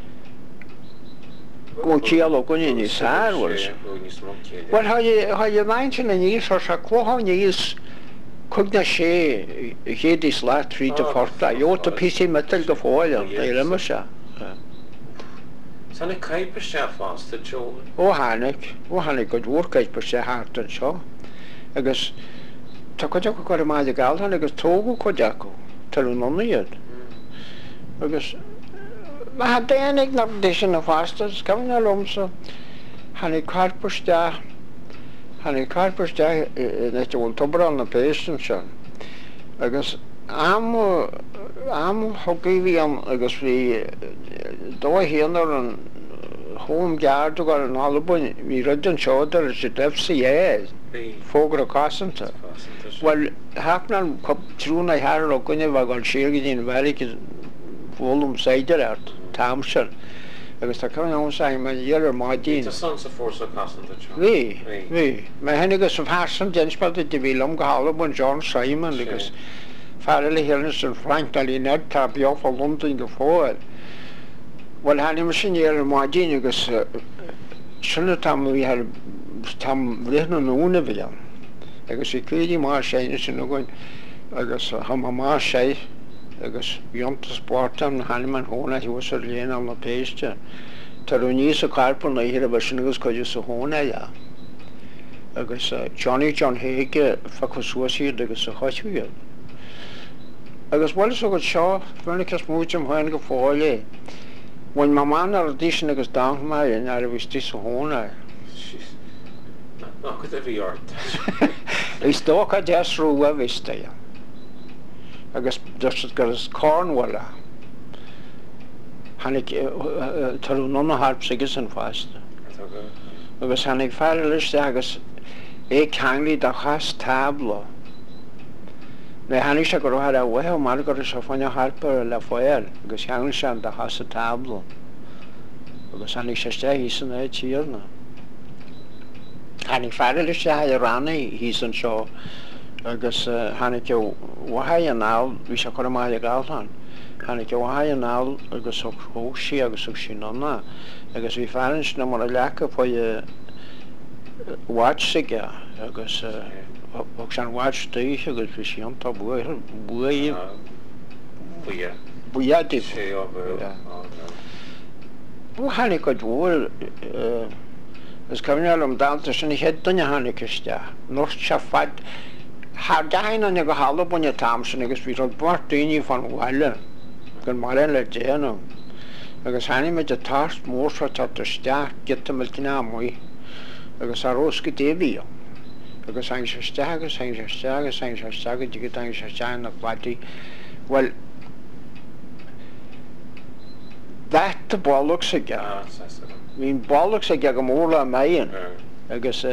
Go kielo go ni sar was. Wat ha je ha je mensen en hier so sa kwo ha ni is Cogna sé hédís le trí de forta, Jóta písí metal go fáil é riime se. Sanna caipa se fásta Joe? Ó hánig, ó hánig go dúrcaidpa sé háart an seo. Agus tá go deacu go máide gáilhan agus tógu go deacu tar an iad. Agus ha déananig na dé sin na fásta, gaman na lomsa, hánig carpaiste Hannig carpaiste net bhfuil tobral na péistan sin. Agus am am thugaí an agus bhí dó héanaar an thum gearú gar an Albain bhí rud an seodar sé defsa é fógur a cásanta. Well hapna trúna hear ó gunne bh gáil siirga dín bheice bhlumm séidirart tamsin. agus tá caiin an sa me dhéar maidín. Bhí, bhí. Me hennigus sa bhasan denspáilta de bhílam go Halban John Simon agus fearr le héannas an Franklí ned tá beag fá London go fáil. Well hannim sin dhéar maidín agus sinna tam bhí tam bhrína nóna bhían. Agus i cuiidí má séine sin goin agus ha má sé agus bionta sportam na hanman hóna hi was léana am na péiste. Tar níos a carpan na hir a sin agus coidir sa hóna ja. Agus Johnny John Haige fa suasíad agus a choisiúiad. Agus bhil agad seo bhena cas múteam hain go fáile. Bhain má man ar dísin agus dámain ar a bhís tí sa hóna. Ná go a bhí ort. Is dócha deasrú a bhiste. Agus gur is Cornwalla hannig tarú nonna harp sigus an fáiste. Agus hannig fearliste agus é ceanglí de chas tabla. Na hannig se gur har a bhhe mar gur is fanne harpa le foiil agus cheann se an de chas a tabla. Agus hannig se ste hí san é tíarna. Hannig fearliste ha a ranna hí an seo agus hánig wahai an áil bhí se chuir mai gáilán. Hánig wahai an áil agus hóí agus sí nóna, agus bhí ferins na mar a lecha foioi bhaid sige agus sean bhaid tíis agus bhí síanta buir buí buiadí sé Bu hánig go dhúil gus cumneal am dáta sin i head duine hánigiste. Nó se fad Tá dain an go hála bune tamsin agus bhí an bartíí fan bhile gur mar le déanam. agus hána me a tást mórsá táteteach get me cinnámí agus arós go déhí. agus ein se stegus ein se stegus ein se stagad go ein se stein nach platí. Well dat de ballach sa ge. Bhín ballach sa ge go mórla méon agus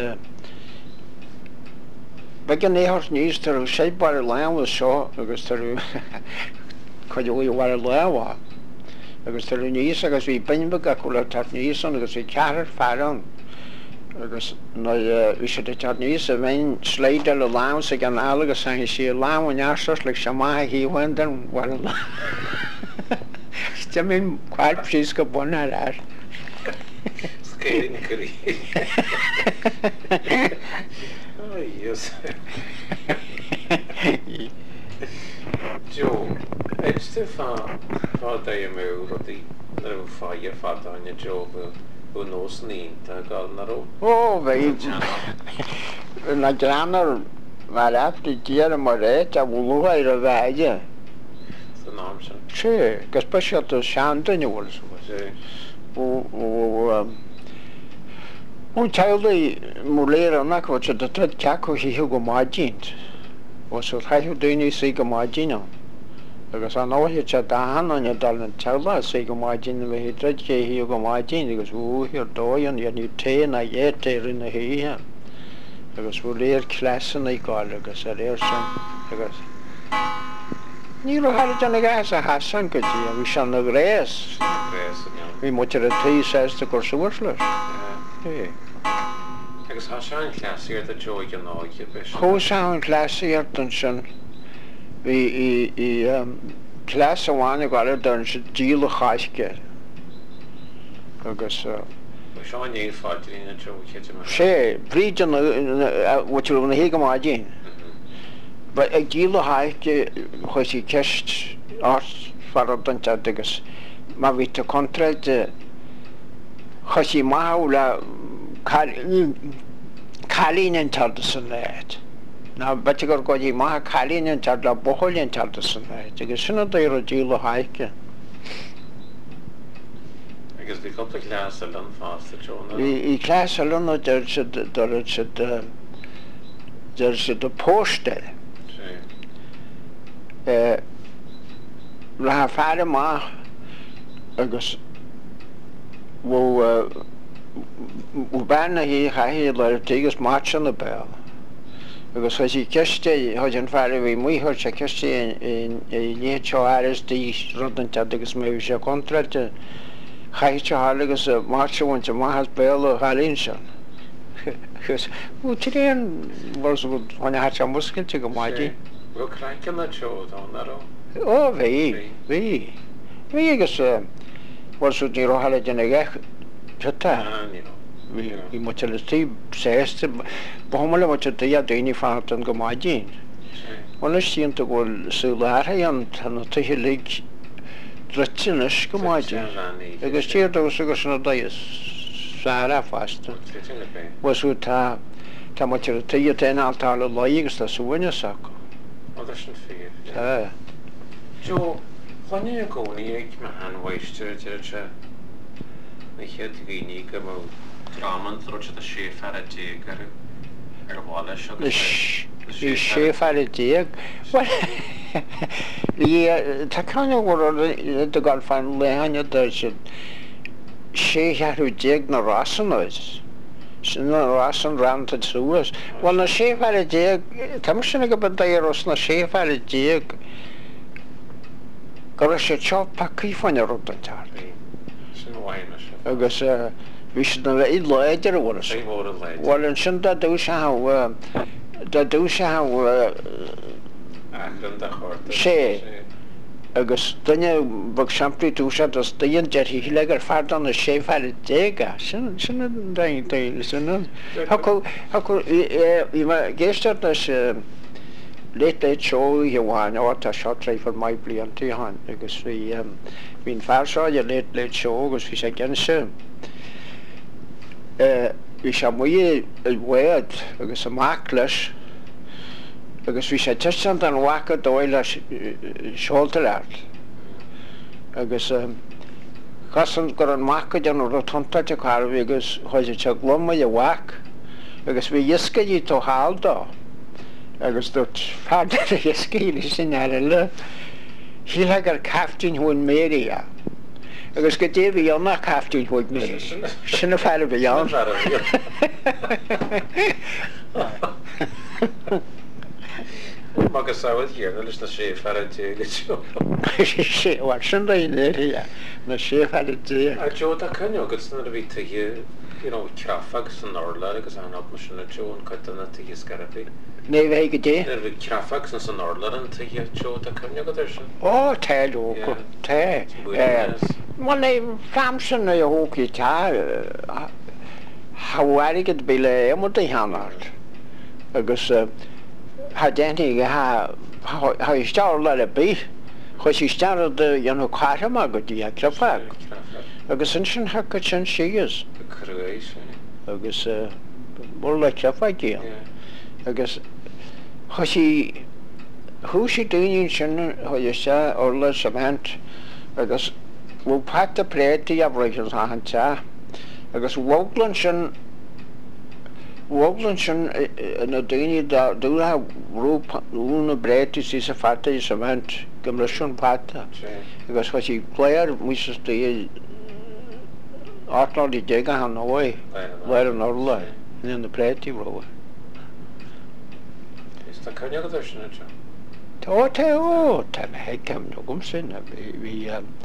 be gan éhars níos tar sé bar leha seo agus tar chuidir bhhar lehá. agus tar níos agus bhí binbe a chula tar níos an agus bhí cear fearan. agus bhí sé de tar níos a bhain sléide le lám sa gan álagus san sí lámhain earsos le sem mai híhain den bhar lá. Sta minn quaid prís go buna ar. Scaling curry. Oh, yes. Joe, it's the far far day move of the no fire fat on your job who knows need to go na Oh, very na granar mar after dear moret a bulu a vaje. The nonsense. Sure, gus special to shanta ni was. O o Un childly mulera na ko che de tot kako hi hugo margint. O so hayu dini sig margino. Agus an ó hi cha dan an dal childla sig margin we hi tret ke hi hugo margin agus o hi doyan ya ni te na ye te rin hi. Agus muler klassen i gal agus er san agus. Ní lo har jan gas a hasan ke ji vi shan na gres. Vi mocher te says to korsursler. Agus há seán clasíir a joy an áige bis. Có seán clasíir an sin bhí i clas amháin gáir don se díal a chaisce agus seán éon fáidir na jo sé bríd bhil na hé go máidín. Ba ag díal a haisce chuis í ceist át far an agus má bhí a contraid chuis í má le Kalinen Charlton leid. Na betegur go í má Kalinen Charla boholin Charlton leid. agus sinna éar díal haike. Agus bhí coppla clás a lon fásta Jona. Í clás a lon der se der se der se de póstel. Eh le ha fearre má agus wo U bena hí chaí le tígus máach an na bell. agus chu í ceiste chuid an fear bhí muthir se ceiste léteo airas tí rudanta agus mé sé contrate chaite hálagus máhainte maithas bell a chalín sin. Ú tíon bhar chuine hat se muscilte go maidí. Bhfuil crancan na teo dá Ó bhí bhí. Bhí agus bhar sú ní roihala dena gach I motility says Bomala what a day dainy fat and go my jeans. Well, I seem to go Sulari and Tanati League Dretinish go my jeans. I guess here there was a question of days. Sarah fast was with a Tamotility ten altar lyings the Suwina Sako. Oh, that's not fair. Joe, when you go near my hand wasted to na chéad ghaoine go mó tráman tróid a sé fear a déag ar ar bhála seo í sé fear a déag tá cáine bhfuil do gáil fan lehanne de sé chearú déag na rásanóid sin na rásan ranta suas bhil na sé fear a déag tá sinna go badaíros na sé fear a déag go sé teo paíáine rudantar agus bhí na bheith leidir bhla bhil an sin dú se da dúise sé agus duine bag siampli dúise dos daon de híle gur fardan na sé fear déga sin sinna daon sinna géisteart leis late late show you want or a short try for my blianty han agus vi um been far saw your late late show agus vi sé gan se eh vi sa moie word agus a makles agus vi sé testant an waka doile shoulder agus um Casan gur an maca an rotonta te car agus hoise te glomma a wak agus vi iske í to halda agus dort fáidir a scíli sin ar le hí gur caftin hún méria agus go dé bhí anna caftin hún mé sinna fear bhí an Agus sáid hir leis na sé feartí sé bhar sin réiria na sé feartí. A Jo a cynne agus na a bhí tuige ceafagus an orla agus an op sin na Jo an coitanna tuige scarabí. Né bheith go dé? Er bhí ceafagus san orla an tuige Jo a cynne go sin? Ó té ó té. Má é framsan na hócaí tá hahaigad bí le émod a cheanart agus ha dénig ha ha isteir le a bí chuis i steir de dhéanú cáama go dtí a crefa agus sin sin ha go sin sigus agus mór le crefa gé agus chuis i thuúsí daoín sin chuiste ó le sement agus bhfuil pat a prétaí a bhréis hátá agus bhoglann sin Woglan sin na daine dútha rúna bréiti sí sa fata sa ment gomrisiún pata agus chu sí léir musa tí áláí dé an óid leir an orla ní na bréiti roa. Is tá cynne go sinna? Tá te ó tá heicem nogum sin bhí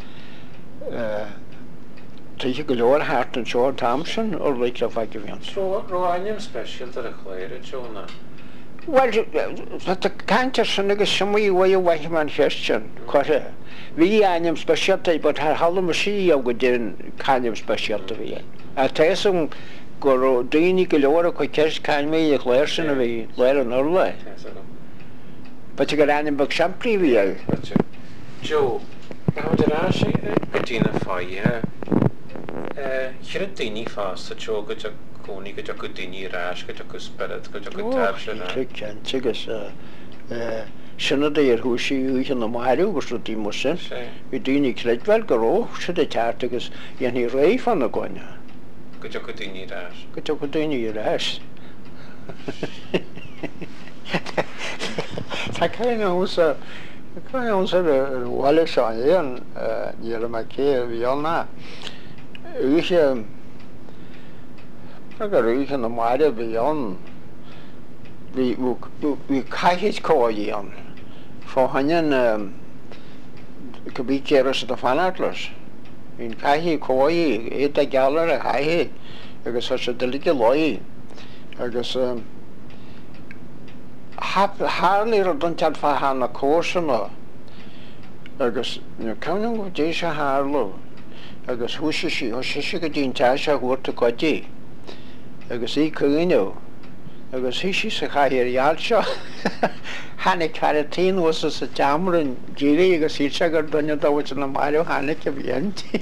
Tríe go leor hart an Sean Thompson ó le le fe go bhíon. Roáim special ar a chléir Jona. Well caiinte sin agus simí bhha bhaith man festin chuir. Bhí aim speisialta, bud th hallam sí a go dtíann caiim speisialta bhí. A téam gur daoine go leor chu ceist caiimí a chléir sin a bhí leir an orla. Ba gur aim bag siamplí bhí. Jo, rá sé go dtína fáithe. Chir a daoine fásta teo go cónaí go go daoine ráis go go spirit go go tab sin tugus sinna ar thuúsí an na mairú gus tí mu sin i daoine creidhil goró si a teart agus dhéanaí réh fan na gáine go go daoine ráis go go daoine ráis Tá chéine úsa chuún ar bhhaile seán éon níar me cé bhí anna Uche gur uche na maire bhí an bhí caiith cóí an fá hain go bí céar a fanartlas. Bhín caiithí cóí é a gealar a chaithé agus se delige loí agus hálaí a don tead fá hána cósanna agus ceann go dé se háló. agus thuise sí thuise go dtínta se thuirta codí agus í chuinú agus hí sí sa chahirirheal seo hanig charatín was sa teamar an ddíí agus hí se gur duine dáhait na mairú hanig a bhíonntí.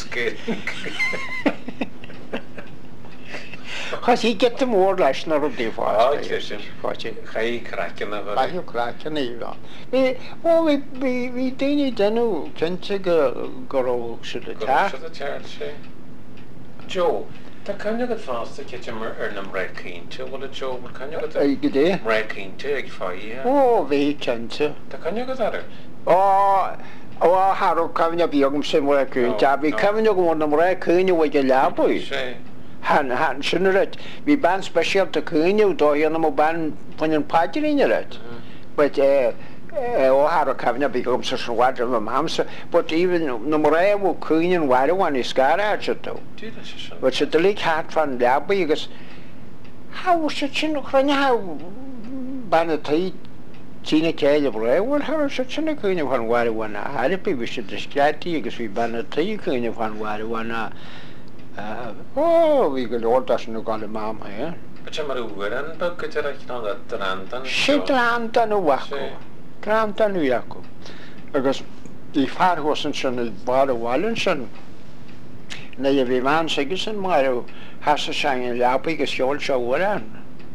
Chas í get mór leis na rudí fáilte chaí cracin bhú cracin íá. Bhí daoine denú cinnte go goró si le teart sé. Jo, tá cynne go fásta ce mar ar nam récínte bhil Jo mar cynne go dé récínte ag fáí. Ó bhí cinnte. Tá cynne go ar? Ó ó Harú cemne bíagam sin récínte, bhí cemne go bhna récíine bhid de lebaí. Han han sinnet vi ban specialt kuinju do jag mo ban på en pajinet but eh och har kavna bigom så swad med mamsa but even nummer ett kuinjen var det one skara chato but så det lik hat från där byggas how should chin krona how banna taí tína céile bre bhfuil thar se sinna chuoine bhain bhhairhhaina Harpi bhí sé discretíí agus bhí banna taí chuoine bhain bhhairhhaina ó bhí go leortas nó gáil mám é. Ba mar bhfuir an ba go tar ná drantan? sé drantan ó wacu drantan ó acu agus í fearhsan sin i bar bháin sin na a bhí man sigus san mar has se an lepaí go seol se bhar an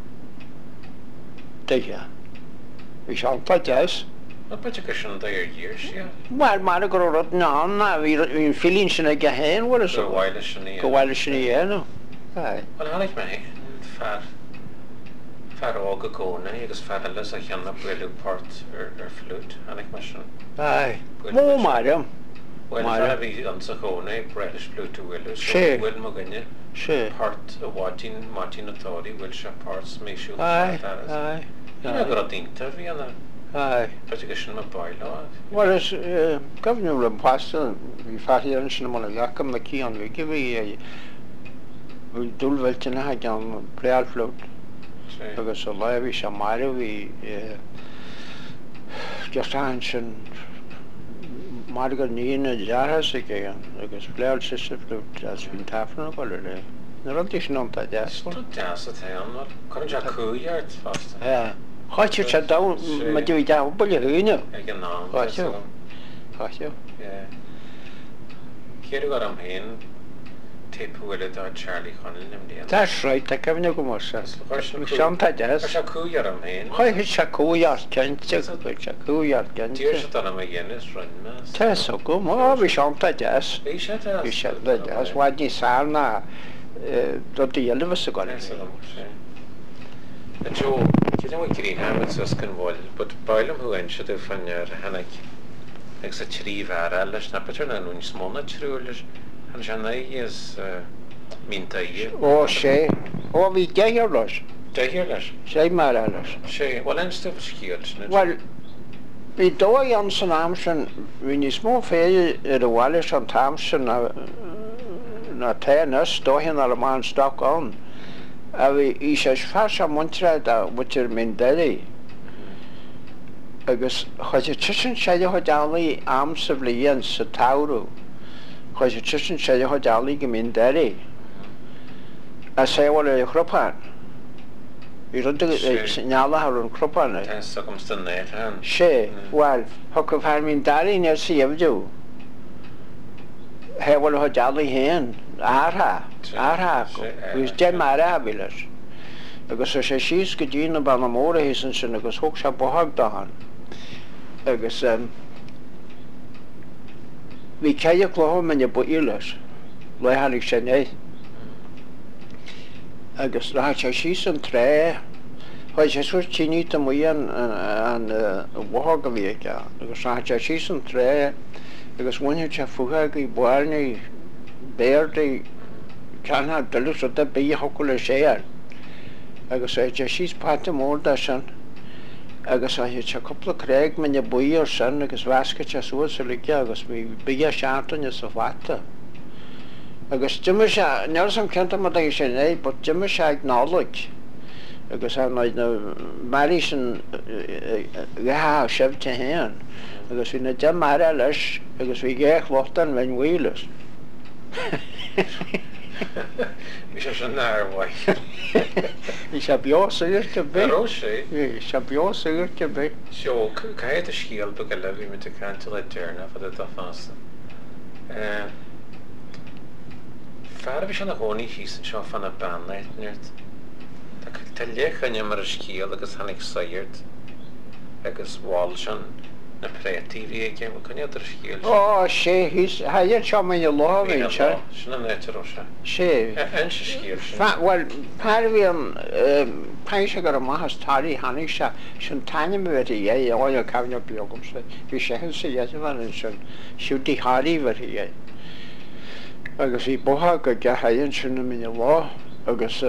Deithe bhí seánta deis. Bute go sin ar díir si? Well mar a go rud ná na bhín filín sinna go héin bhar bhile sinna go bhhaile sinna dhéanú. Well hánig mé fear fear ága gcóna agus fearlas a cheanna buúpát ar flút hánig mar sin. Mó marm. Well bhí an sa gcóna breis flúta bhfuil sé bhfuil mo gnne sé part a bhátín Martin atáí bhfuil se pát méisiú go dínta bhí anna. Bute go sin na bailá? Well is gofnú an pastal hí fatí an sin mna lecha me cí an bhí bhí bhí dúlhiltena ha an préalflút agus a leibhí se mar bhí just an sin mar go níana deartha sa céan agus léil si sa flút as bhín tafna go le na rutí sin an tá deas Tú deas a tean chun se cúart fasta. Cháitir se da ma dú de bul húine Ag an ná Cháisiú. Céir go am héin tipúile dá Charlie Conlin im déan. Tá sráid tá cemne go mar se seanta de se cúar am héin. Cháid se cúart ceinte go se cúart Tíir ceinte. se an am ghénis runne. Tá so go má bhí seanta de Bhí sé bhí se bhaid ní sána do dhéileh sa go. En Jo, je bhfuil cirí haid sos gan bhil, bud bailm thuhain se do fannear hanig ag sa tríomhhar leis na petar na nún smóna trú leis an sena is mínta í. Ó sé ó bhí déir leis Deir leis? sé mar leis. sé, bhil an stu scíil. Well bhí dó an san am sin bhí ní smó fé ar a bhhaile an tam sin na ténas dóhin ar má stock an. A bhí í sé fear se muntreid a bhuiir min déí agus chuid tusin séide chu dealaí am sa bblion sa taú chuid tusin séide chu dealaí go min déí a sé bhil é chrupáin í ru neala an chrupána gom sta néit an. sé bhil thu go bhar min daí ar siomhdú he bhfuil chu dealaí héan átha átha gus de mar abiles agus sé síos go dtíanana ban na móra hísan sin agus thug se bothag dahan agus bhí céide chlóth man bu iles le hanig sé é agus le sé síos an tré chuid sé suir tíní a mu an an bhtha go bhí agus sé síos an tré agus bhaine te futha go buarnaí béirdaí ceanna dulus a bí hocu le séar agus é de síos páta mórda sin agus a hé se coppla man buíar sin agus bheasca te suas sa lice agus bhí bí seaantainine sa bhata agus tuime se ne sam cinnta mar é sin é, ba tuime se ag nálaigh agus an na marí sin gatha sibte héan agus hí na de mar leis agus bhí ggéich bhachtan bhain bhuilas. Bhí sé sin náirhhaid. Bhí sé beásairte bé Ró sé? sé beásairte bé. Seo caiad a scíal bu go lehí mit a cantil le dearna fa a dá fásta. Fear bhí se na gcónaí hísan seo fan na bannaitnirt. Tá léchanne mar a scíal agus hanig sairt agus bháil sin na prétíí ag go chuine ar scíal. Ó sé haidir seo man láhain se Sinna néitirró se. sé An se scíal sin. Well páirí an peise gur a maithas taí hanig se sin taine bheit é áil cabne begamm se bhí sé sa dhéhhain sin siútí háíhar é agus bhí botha go de haonn sinna mí lá agus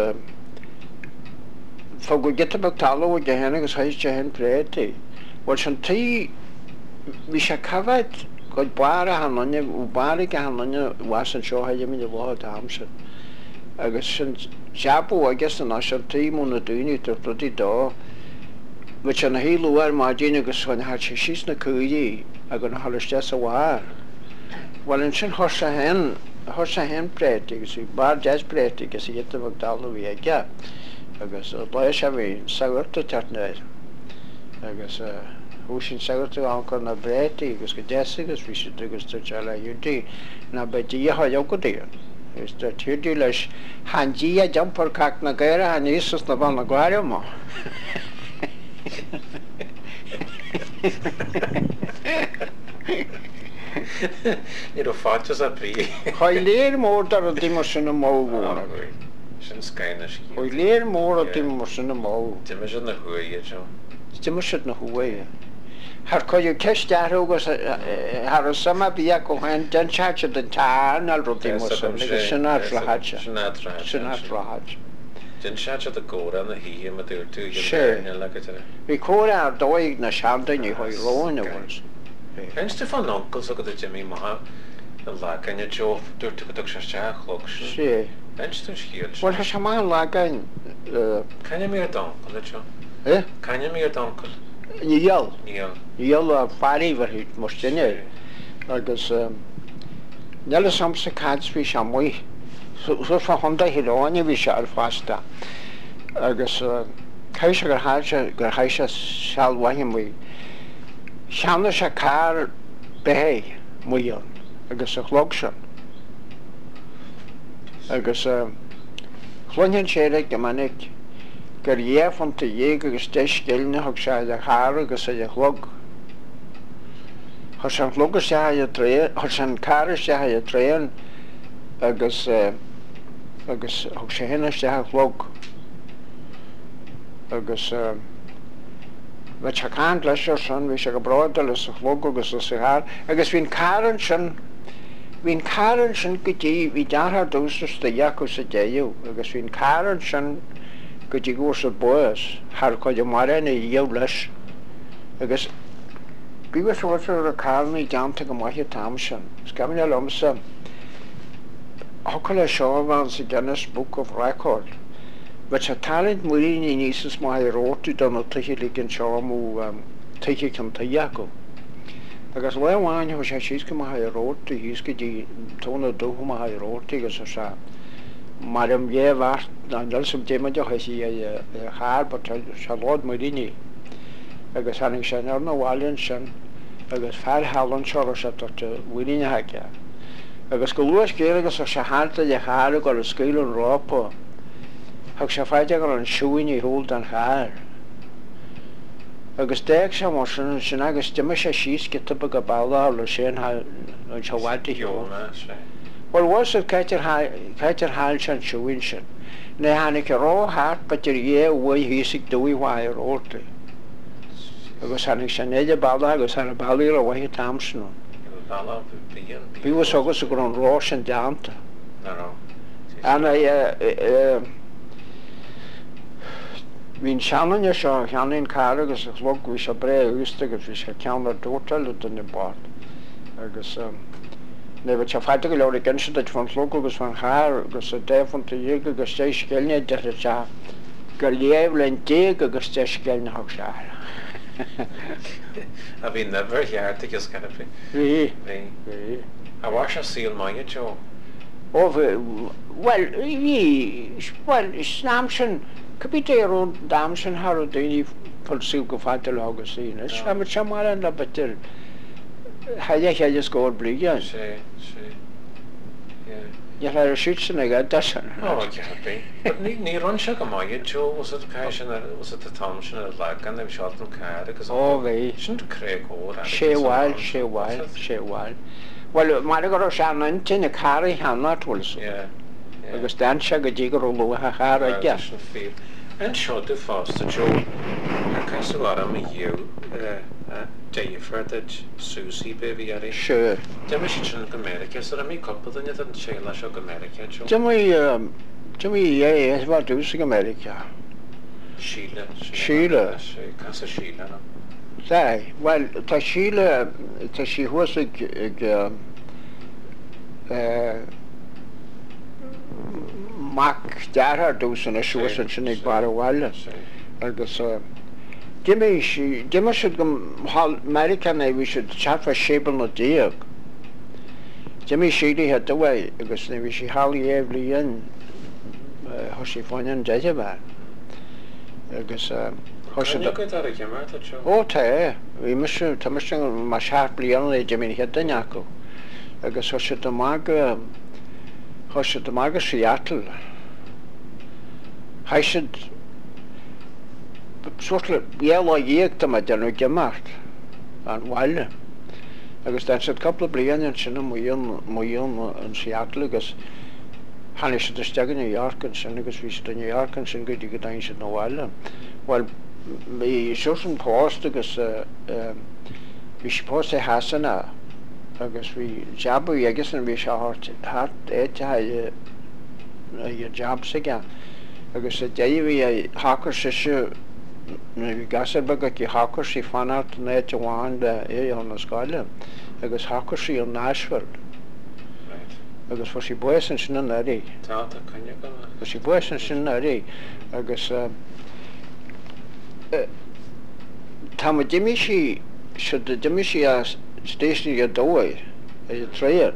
fá go getabh talú go héna agus haiste hen prétaí bhil sin tí bhí sé cabhaid go bara hanne ú bara go hanne was an seohaide mí bh dámse agus sin seapú agus an as an tíí múna dúine tar rudí dó which an hílú ar má dine agus fan hat sé sís na cuaí a go na haliste a bhhar. Well in sin thosa hen thosa hen préit agus í bar jazz préit agus í geta bh dalú bhí aige agus le se bhí sagirta teartnéid agus hú sin sagirta an na bréiti agus go deasa agus bhí si agus tu le dúdí na bedí a haid go dtíon. Is de tíirdí leis handí a jumpar cach na gaiire a níos na bhil na gháire má. Ní ó fátas a brí. Chaid léir mór dar a ddímar sin na mó bhna. Sin scaine cí. Chaid léir mór a ddímar sin na mó. Diime sin na thuaí seo. Diime sin na thuaí. Har coiú ceist dearúgus har sama bí go hain den chatte den tá na rodímar sin na tlahaide. Sin na tlahaide. Den seaite a ggóra na hí a dúir tú le. Bhí córa ar dóigh na seandaine chuid róinna bhs. Einste fan onkels a go Jimmy ma le gan Jo dúir tu go se chlog sé. Einstu schiel. War se má legain Canne mé donkel Jo? Eh? Canne mé donkel? Níall. Níall. Níall a faríhharút mar sinne agus nelle sam sa cadhí se muoi. Su fa honda hiráine bhí se ar fásta agus caiise gur háise gur chaise sealhaim mui. Seanna se cá bé muon agus a chlog sin. Agus chluinn séire go manic gur dhéfanta dhéag agus deiscéilne thug se a char agus a chlog. Ths an chlogus se a tré ths an cara se a tréan agus agus thug sé hinne se a chlog agus But se can't leis san bhí se go brádal is a chlog agus a sihar agus bhín caran sin hín caran sin gotí hí dethar dúsas de jaú sa déú agus hín caran sin gotí gúir sa buas thar chuid mar na dhéh leis agus bíhar suirtar a carnaí deanta go maithe tam sin scaimine lomsa thoca le seohhain sa Guinness Book of Record. But sa talent muoine níos má róú don na tuiche ligin seámú tuiche cin taíacu. Agus lehhain ho sé síos go ha róú híos go dtí tóna dúcha ha róta agus se mar an bhéhhar an dul sem déimeide heí chár se lád muoine agus haning sin ar na bháilinn sin agus fear helan seo se bhuiine heice. Agus go luas cé agus a se háta de chára go a scéil an rápa. Thg se feide gur an siúin húil an cháir. Agus déag se mar sin sin agus duime sé síos go tuba go bailá le sé an sehaide hiú. Well was it caiitir háil se an siúin sin. Ne hánig go ráthart betir dhé bhfuil híigh dúíháir óta. Agus hanig sé néidir bailá agus ar a bailí a bhaithe tamsanú. Bhí was agus a gur an rá sin deanta. Anna Bhín seanne seo cheanaín cara agus a chlog bhí se bré ústa agus bhí se ceannar dúirtaile den na bát agus ne bh se feite go leir gan si fan chlog agus fan cháir agus a défanta dhéag agus té scéilne de se gur léamh len déag agus té scéilne thug se. A bhí never heart agus gan fi. Bhí. Bhí. A bhhair se síl maiine Jo? Ó well bhí well snam sin Capite rún dam sin har daoine pulsú go fáte agus íine. Sam se mar an le betir heide chéidir scóir bríige. sé sé. Je ar siút sin aige de san. ní ní ran se go maiid Jo was cai sin was a tam sin a le gan se an cair agus ó bhí sin crégó sé bháil sé bháil sé bháil. Well mar go sean tin na carí hena túlsú. agus den se go dtí gur lu a char a de. fé. An seo de fásta Jo caiá am dhéú déifar Susie be bhí ar Sure. De si sin go America a mí coppadaine an sé lei seo go America Jo. Jimmy é bhar dús go America. Síle Síle. Casa síle. Tá, well tá síle tá sí thuasa ag mac dearthar dús an a siúsan sin ag bar bhhaile agus Jimmy she Jimmy should come hall American we should chat for Shable no Diog. Jimmy Sheedy had the way because maybe she Holly every in how she found in Jezebel. Because uh how should oh te we must Thomasing my sharply only Jimmy had the Nako. Because how should the Marga how should the Marga Seattle I should sort of yellow year to my dinner gemacht and while because that's a couple of brilliant in Moyon Moyon and Seattle because Hanny should have stuck in New York and Sun because we should in New York and Sun good you could dance in the while well me certain post because uh we supposed to Hasana because we job I guess and we short hard it uh your jobs again because the day we hacker issue we gas bag ki hacker she fan out na Jawan e on the school because hacker she in Nashville right because for she boys and sin na ri ta ta kanya ka for she boys and sin na ri because tam Jimmy she should the Jimmy she station your door is a train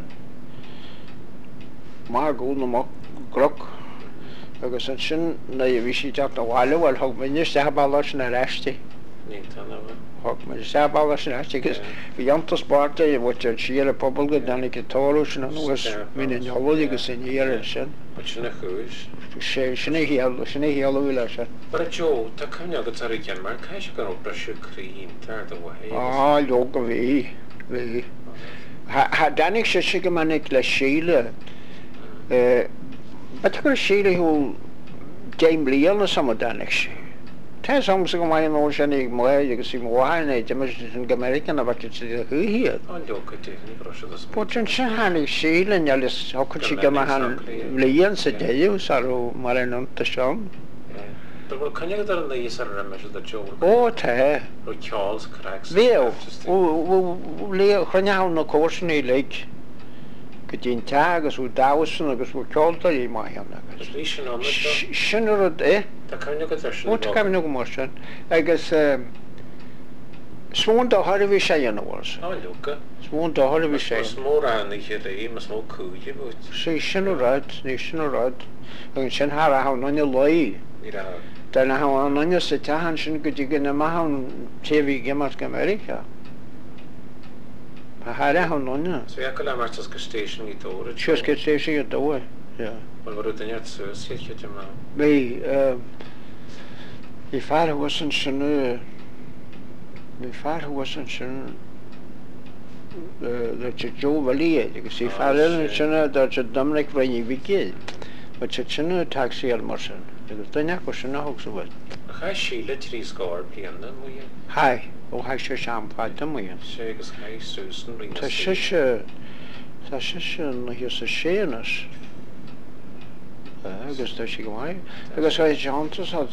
Margo no mo grok agus an sin na bhí sí teach na bháile bhil thug muine seaballas na reiste. Thug muine seaballas na reiste agus bhí antas barta i bhut ar siar a pobl go dana go tóú sin an agus mína neolala agus in íar sin. But sinna chúis? sé sinna héal sinna héal bhile sin. Bara Joe, tá caiine agus ar igen mar cai se gan opra siú crín tar do bhaí. Á, lo go bhí, bhí. Ha danig sé si go manig le síle. But go síle hú James Leal na sama danig sí. Tá sam sa go mai nó sinna mo agus í mháinna de mas an American a bhaid si a thuhiad. An do go dé ní gros das. But an sin hanig síle ne lis how could she go han Leon sa deú sarú mar an anta sean. But caiine go ar an lís ar an meis a Joe. Ó tá. Ro Charles cracks. Bhío. Ó Leo chuneá na cósanna le go dtín te agus ú dáhasan agus bú ceolta í mai an agus. Sin rud é? Tá caiine go ar sin. Ó tá caiine go mar sin. Agus smón do thirmhí sé an bhil. Á luca. Smón do thirmhí sé. Mas mór annaché ré, mas mó cúide bút. Sí sin rud, ní sin rud. Agus sin thar a náine loí. Tá na ha náine sa tehan sin go dtí na maithan téhí gimas go America. Har ha náine. So ja go le mar go station í dóra. Sios go station í dóra. Ja. Well mar daine sus sé che ma. Bhí í fear was an sin Bhí fear was an sin le Joe Valley agus í fear sinna dar Dominic Rainey Vicky. But sinna taxi al mar sin. Agus daine go sinna hog sa bhfuil. Cha síle trí scór blianana mu. Hai, ó ha sé seampáide mu. Sé agus cha Susan ring. Tá sé se Tá sé sin na hi sa séanas. Agus tá si go mai. Agus ha Johntas hat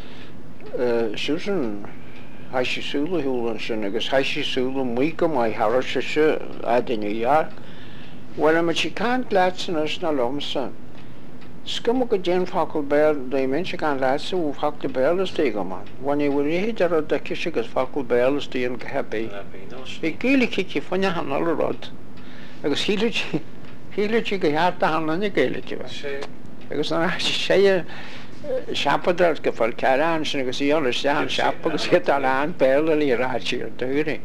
Susan ha sí súla húlan sin agus ha sí súla mu go mai har se se a in New York. Well ma si can't látsan as na lomsa. Scum go Jane Focal Bell, they mention can last who fuck the bell is taken man. When you will hit the Kishikas Focal Bell is the happy. They gilly kick you for your hand all rod. Because he let you he let you get out the hand on the gilly. Because I say Shapper go for carriage and you understand Shapper because hit a land barely right here doing.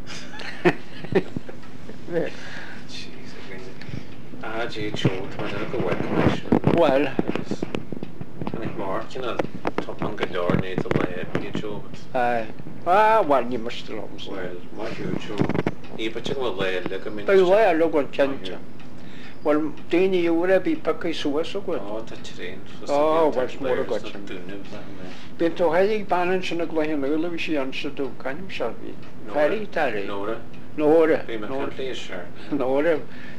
Ah, gee, Joe, maar dat is ook wel commission. Well, en ik maak je nou top aan gedoor niet te blijven, je Joe. Ah, ah, well, you must love me. Well, maar je Joe, je moet je wel leren, lekker min. Bij wij look on chance. Well, Danny, you would be pakai suas ook wel. Oh, dat train. Oh, what's more good? Ben toch hij balance en ik leg hem heel even zien ze doen, kan hem zelf niet. Very tired. Nora. Nora. Ben maar geen lezer. Nora.